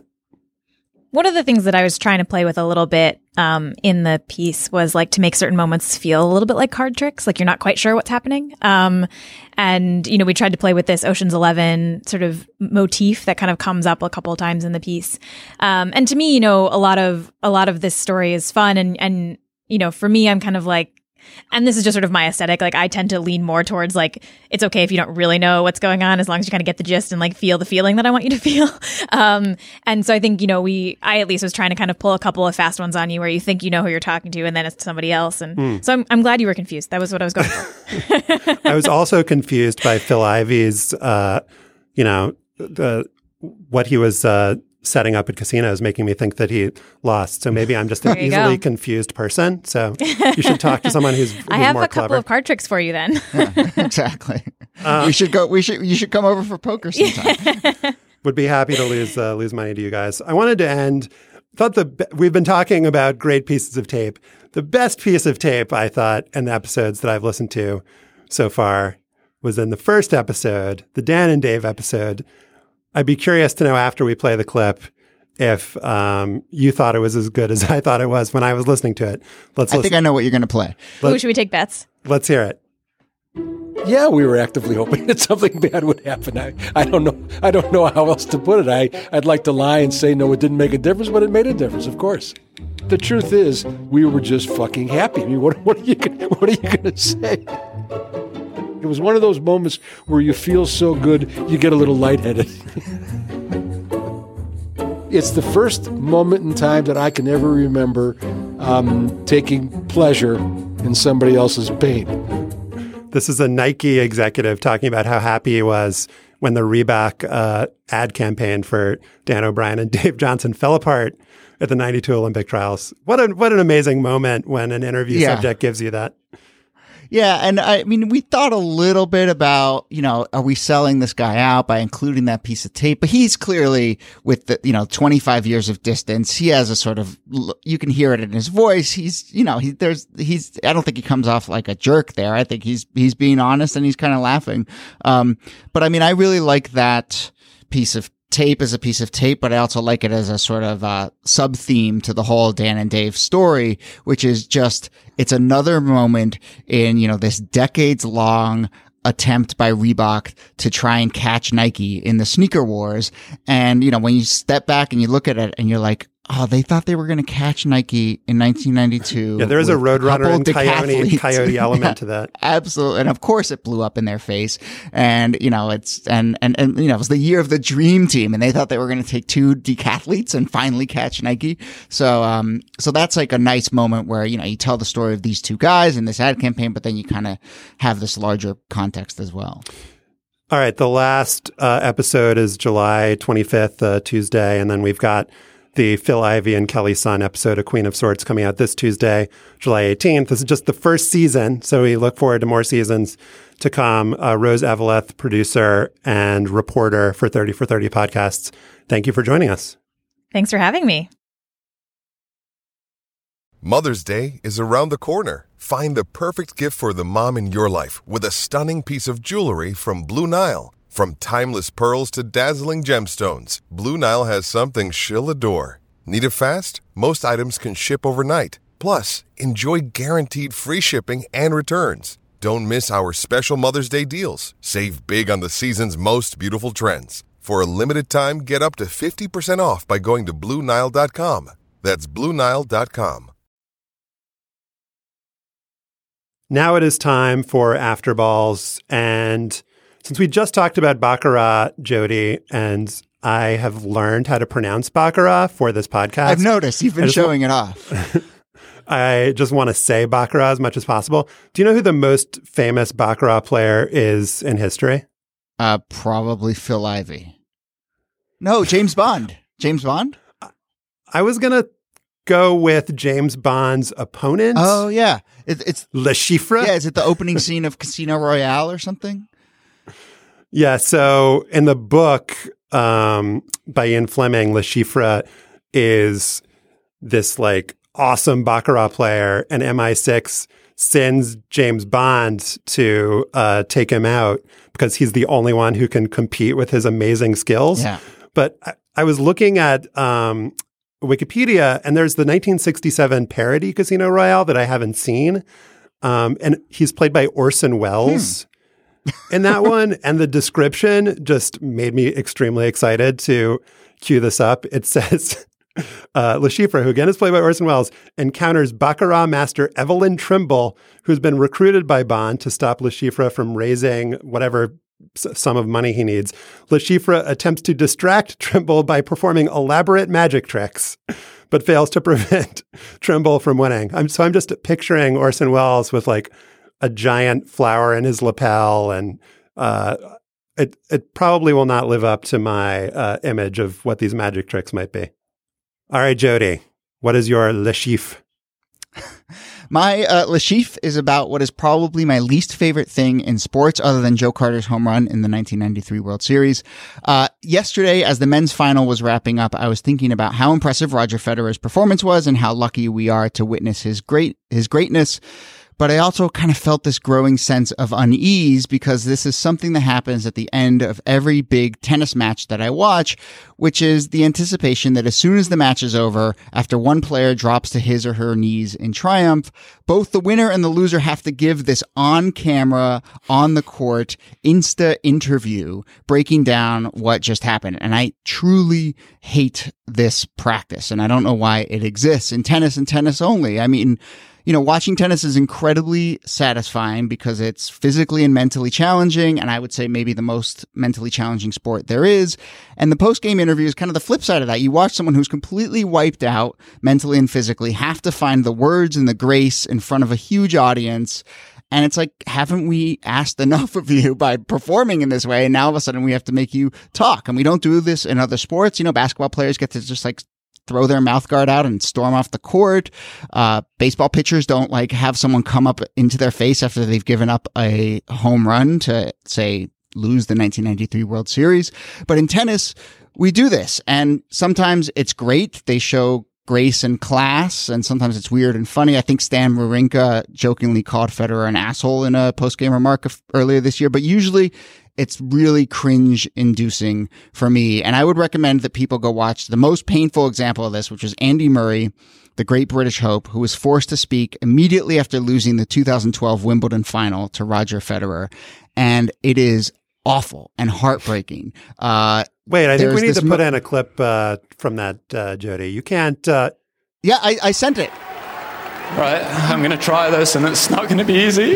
One of the things that I was trying to play with a little bit um, in the piece was like to make certain moments feel a little bit like card tricks, like you're not quite sure what's happening. Um, and, you know, we tried to play with this Ocean's Eleven sort of motif that kind of comes up a couple of times in the piece. Um, and to me, you know, a lot of a lot of this story is fun. And, and, you know, for me, I'm kind of like, and this is just sort of my aesthetic. Like I tend to lean more towards like, it's okay if you don't really know what's going on, as long as you kind of get the gist and like feel the feeling that I want you to feel. Um, and so I think, you know, we, I at least was trying to kind of pull a couple of fast ones on you where you think you know who you're talking to and then it's somebody else. And mm. so I'm, I'm glad you were confused. That was what I was going for. I was also confused by Phil Ivey's, uh, you know, the, what he was, uh, setting up at casinos, making me think that he lost. So maybe I'm just an easily go. confused person. So you should talk to someone who's, who's I have more a couple clever. of card tricks for you then. Yeah, exactly. Uh, we should go. We should. You should come over for poker sometime. Would be happy to lose uh, lose money to you guys. I wanted to end. Thought the we've been talking about great pieces of tape. The best piece of tape I thought in the episodes that I've listened to so far was in the first episode, the Dan and Dave episode. I'd be curious to know after we play the clip if um, you thought it was as good as I thought it was when I was listening to it. Let's. I listen. think I know what you're going to play. Let, Ooh, should we take bets? Let's hear it. Yeah, we were actively hoping that something bad would happen. I, I don't know. I don't know how else to put it. I, I'd like to lie and say no, it didn't make a difference, but it made a difference, of course. The truth is, we were just fucking happy. I mean, what, what are you? What are you going to say? It was one of those moments where you feel so good, you get a little lightheaded. It's the first moment in time that I can ever remember um, taking pleasure in somebody else's pain. This is a Nike executive talking about how happy he was when the Reebok uh, ad campaign for Dan O'Brien and Dave Johnson fell apart at the ninety-two Olympic trials. What an, what an amazing moment when an interview yeah. subject gives you that. Yeah, and I mean, we thought a little bit about, you know, are we selling this guy out by including that piece of tape? But he's clearly, with the, you know, twenty-five years of distance, he has a sort of, you can hear it in his voice. He's, you know, he, there's, he's, I don't think he comes off like a jerk there. I think he's, he's being honest and he's kind of laughing. Um, but I mean, I really like that piece of tape as a piece of tape, but I also like it as a sort of uh, sub theme to the whole Dan and Dave story, which is just, it's another moment in, you know, this decades long attempt by Reebok to try and catch Nike in the sneaker wars. And, you know, when you step back and you look at it and you're like, oh, they thought they were going to catch Nike in nineteen ninety-two. Yeah, there is a Roadrunner and Coyote, Coyote element yeah, to that. Absolutely. And of course it blew up in their face. And, you know, it's, and, and, and, you know, it was the year of the dream team and they thought they were going to take two decathletes and finally catch Nike. So, um, so that's like a nice moment where, you know, you tell the story of these two guys in this ad campaign, but then you kind of have this larger context as well. All right. The last uh, episode is July twenty-fifth, uh, Tuesday. And then we've got the Phil Ivey and Kelly Sun episode of Queen of Swords coming out this Tuesday, July eighteenth. This is just the first season, so we look forward to more seasons to come. Uh, Rose Eveleth, producer and reporter for thirty for thirty podcasts. Thank you for joining us. Thanks for having me. Mother's Day is around the corner. Find the perfect gift for the mom in your life with a stunning piece of jewelry from Blue Nile. From timeless pearls to dazzling gemstones, Blue Nile has something she'll adore. Need it fast? Most items can ship overnight. Plus, enjoy guaranteed free shipping and returns. Don't miss our special Mother's Day deals. Save big on the season's most beautiful trends. For a limited time, get up to fifty percent off by going to Blue Nile dot com. That's Blue Nile dot com. Now it is time for After Balls, and since we just talked about Baccarat, Jody, and I have learned how to pronounce Baccarat for this podcast. I've noticed you've been showing it off. I just want to say Baccarat as much as possible. Do you know who the most famous Baccarat player is in history? Uh, probably Phil Ivey. No, James Bond. James Bond? I was going to go with James Bond's opponent. Oh, yeah. It, it's Le Chiffre. Yeah, is it the opening scene of Casino Royale or something? Yeah, so in the book um, by Ian Fleming, Le Chiffre is this like awesome Baccarat player, and M I six sends James Bond to uh, take him out because he's the only one who can compete with his amazing skills. Yeah. But I, I was looking at um, Wikipedia, and there's the nineteen sixty-seven parody Casino Royale that I haven't seen, um, and he's played by Orson Welles. Hmm. in that one, and the description just made me extremely excited to cue this up. It says, uh, Le Chiffre, who again is played by Orson Welles, encounters Baccarat master Evelyn Trimble, who's been recruited by Bond to stop Le Chiffre from raising whatever s- sum of money he needs. Le Chiffre attempts to distract Trimble by performing elaborate magic tricks, but fails to prevent Trimble from winning. I'm, so I'm just picturing Orson Welles with like a giant flower in his lapel, and uh, it it probably will not live up to my uh, image of what these magic tricks might be. All right, Jody, what is your Le Chiffre? My uh, Le Chiffre is about what is probably my least favorite thing in sports other than Joe Carter's home run in the nineteen ninety-three World Series. Uh, yesterday, as the men's final was wrapping up, I was thinking about how impressive Roger Federer's performance was and how lucky we are to witness his great his greatness. But I also kind of felt this growing sense of unease because this is something that happens at the end of every big tennis match that I watch, which is the anticipation that as soon as the match is over, after one player drops to his or her knees in triumph, both the winner and the loser have to give this on-camera, on-the-court, Insta interview breaking down what just happened. And I truly hate this practice, and I don't know why it exists in tennis and tennis only. I mean, you know, watching tennis is incredibly satisfying because it's physically and mentally challenging, and I would say maybe the most mentally challenging sport there is. And the post-game interview is kind of the flip side of that. You watch someone who's completely wiped out mentally and physically have to find the words and the grace in front of a huge audience. And it's like, haven't we asked enough of you by performing in this way? And now all of a sudden we have to make you talk. And we don't do this in other sports. You know, basketball players get to just like throw their mouth guard out and storm off the court. Uh, baseball pitchers don't like have someone come up into their face after they've given up a home run to say lose the nineteen ninety-three World Series. But in tennis, we do this, and sometimes it's great. They show grace and class, and sometimes it's weird and funny. I think Stan Wawrinka jokingly called Federer an asshole in a post-game remark earlier this year, but usually it's really cringe-inducing for me. And I would recommend that people go watch the most painful example of this, which is Andy Murray, the great British hope, who was forced to speak immediately after losing the two thousand twelve Wimbledon final to Roger Federer. And it is awful and heartbreaking. Uh, Wait, I think we need this to put mo- in a clip uh, from that, uh, Jody. You can't. Uh... Yeah, I, I sent it. Right, I'm going to try this, and it's not going to be easy.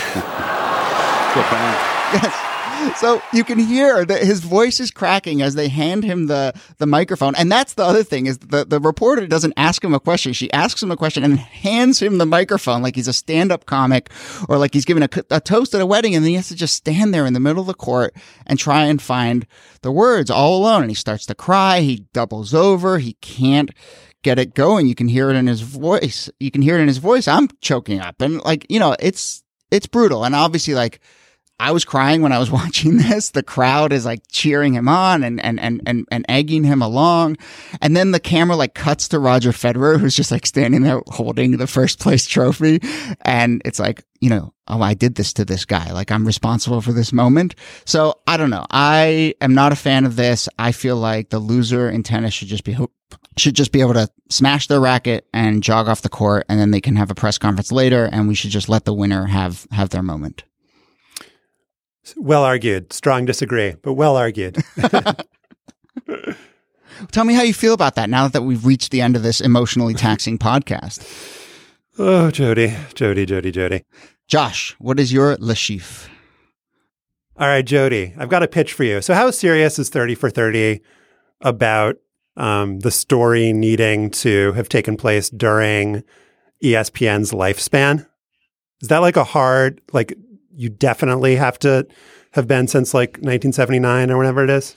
Yes. So you can hear that his voice is cracking as they hand him the, the microphone. And that's the other thing is the, the reporter doesn't ask him a question. She asks him a question and hands him the microphone like he's a stand-up comic or like he's giving a, a toast at a wedding. And then he has to just stand there in the middle of the court and try and find the words all alone. And he starts to cry. He doubles over. He can't get it going. You can hear it in his voice. You can hear it in his voice. I'm choking up. And like, you know, it's, it's brutal. And obviously like, I was crying when I was watching this. The crowd is like cheering him on and, and, and, and, and egging him along. And then the camera like cuts to Roger Federer, who's just like standing there holding the first place trophy. And it's like, you know, oh, I did this to this guy. Like I'm responsible for this moment. So I don't know. I am not a fan of this. I feel like the loser in tennis should just be, should just be able to smash their racket and jog off the court. And then they can have a press conference later. And we should just let the winner have, have their moment. Well argued. Strong disagree, but well argued. Tell me how you feel about that now that we've reached the end of this emotionally taxing podcast. Oh, Jody, Jody, Jody, Jody. Josh, what is your Le Chiffre? All right, Jody, I've got a pitch for you. So how serious is thirty for thirty about um, the story needing to have taken place during E S P N's lifespan? Is that like a hard, like, you definitely have to have been since like nineteen seventy-nine or whatever it is?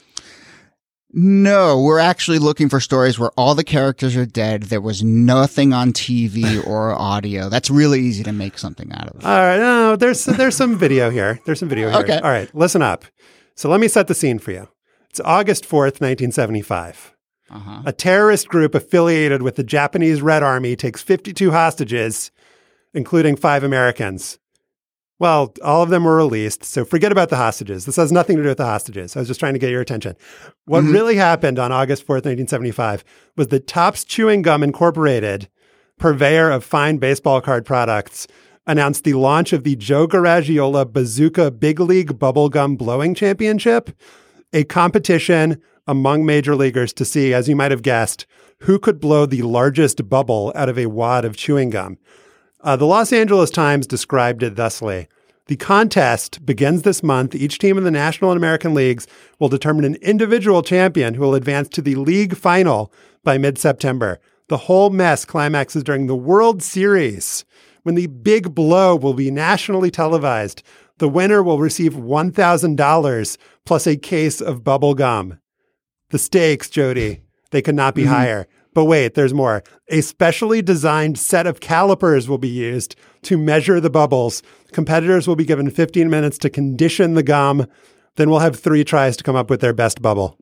No, we're actually looking for stories where all the characters are dead. There was nothing on T V or audio. That's really easy to make something out of. All right. No, there's, there's some video here. There's some video here. Okay. All right. Listen up. So let me set the scene for you. It's August fourth, nineteen seventy-five. Uh-huh. A terrorist group affiliated with the Japanese Red Army takes fifty-two hostages, including five Americans. Well, all of them were released, so forget about the hostages. This has nothing to do with the hostages. I was just trying to get your attention. What mm-hmm. really happened on August fourth, nineteen seventy-five was that Topps Chewing Gum Incorporated, purveyor of fine baseball card products, announced the launch of the Joe Garagiola Bazooka Big League Bubblegum Blowing Championship, a competition among major leaguers to see, as you might have guessed, who could blow the largest bubble out of a wad of chewing gum. Uh, the Los Angeles Times described it thusly. The contest begins this month. Each team in the National and American Leagues will determine an individual champion who will advance to the league final by mid-September. The whole mess climaxes during the World Series, when the big blow will be nationally televised. The winner will receive one thousand dollars plus a case of bubble gum. The stakes, Jody, they could not be mm-hmm. higher. But wait, there's more. A specially designed set of calipers will be used to measure the bubbles. Competitors will be given fifteen minutes to condition the gum. Then we'll have three tries to come up with their best bubble.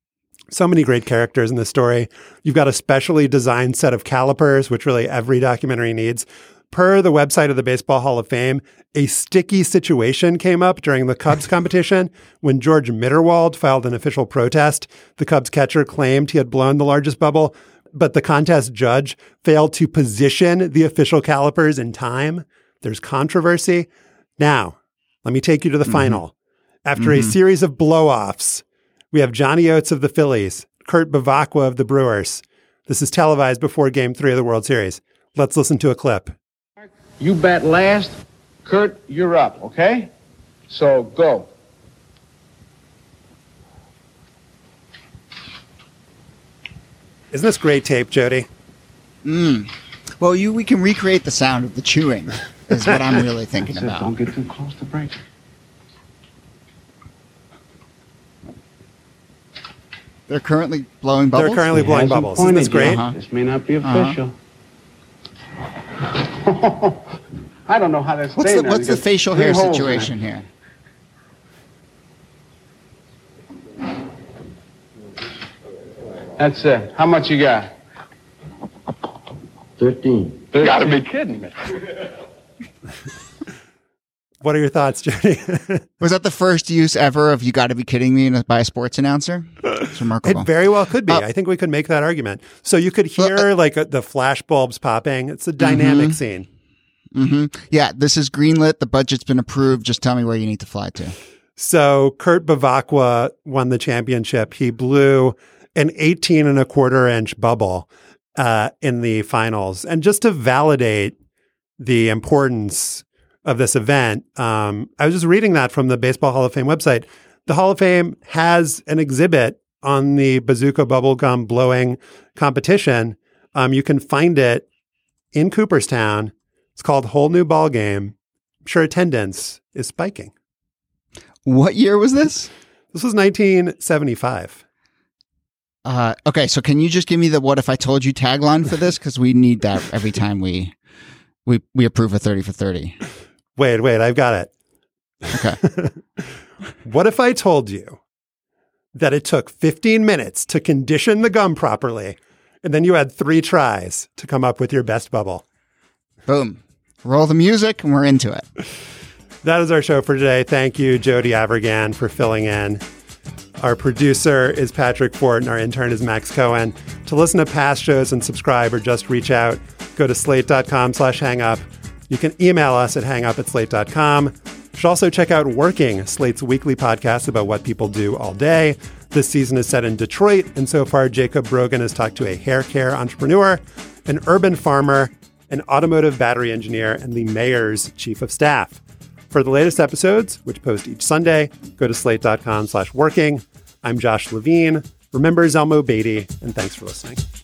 So many great characters in this story. You've got a specially designed set of calipers, which really every documentary needs. Per the website of the Baseball Hall of Fame, a sticky situation came up during the Cubs competition when George Mitterwald filed an official protest. The Cubs catcher claimed he had blown the largest bubble, but the contest judge failed to position the official calipers in time. There's controversy. Now, let me take you to the mm-hmm. final. After mm-hmm. a series of blow-offs, we have Johnny Oates of the Phillies, Kurt Bevacqua of the Brewers. This is televised before Game three of the World Series. Let's listen to a clip. You bat last. Kurt, you're up, okay? So go. Isn't this great tape, Jody? Mm. Well, you we can recreate the sound of the chewing is what I'm really thinking about. Don't get too close to break. They're currently blowing bubbles? They're currently blowing bubbles. Isn't this great? Uh-huh. This may not be official. Uh-huh. I don't know how that's What's the, what's the facial hair situation here? That's it. How much you got? Thirteen. You gotta be kidding me. What are your thoughts, Jody? Was that the first use ever of "you got to be kidding me" by a sports announcer? It's remarkable. It very well could be. Uh, I think we could make that argument. So you could hear uh, like uh, the flash bulbs popping. It's a dynamic mm-hmm. scene. Mm-hmm. Yeah, this is greenlit. The budget's been approved. Just tell me where you need to fly to. So Kurt Bevacqua won the championship. He blew an eighteen and a quarter inch bubble uh, in the finals. And just to validate the importance of this event, um, I was just reading that from the Baseball Hall of Fame website. The Hall of Fame has an exhibit on the bazooka bubblegum blowing competition. Um, you can find it in Cooperstown. It's called Whole New Ball Game. I'm sure attendance is spiking. What year was this? This was nineteen seventy-five. Uh, okay, so can you just give me the "What if I told you" tagline for this? Because we need that every time we we we approve a thirty for thirty. Wait, wait, I've got it. Okay. What if I told you that it took fifteen minutes to condition the gum properly, and then you had three tries to come up with your best bubble? Boom. Roll the music, and we're into it. That is our show for today. Thank you, Jody Avirgan, for filling in. Our producer is Patrick Fort, and our intern is Max Cohen. To listen to past shows and subscribe or just reach out, go to slate.com slash hangup. You can email us at hangup at slate dot com. You should also check out Working, Slate's weekly podcast about what people do all day. This season is set in Detroit, and so far Jacob Brogan has talked to a hair care entrepreneur, an urban farmer, an automotive battery engineer, and the mayor's chief of staff. For the latest episodes, which post each Sunday, go to slate.com slash working. I'm Josh Levine. Remember Zelmo Beatty, and thanks for listening.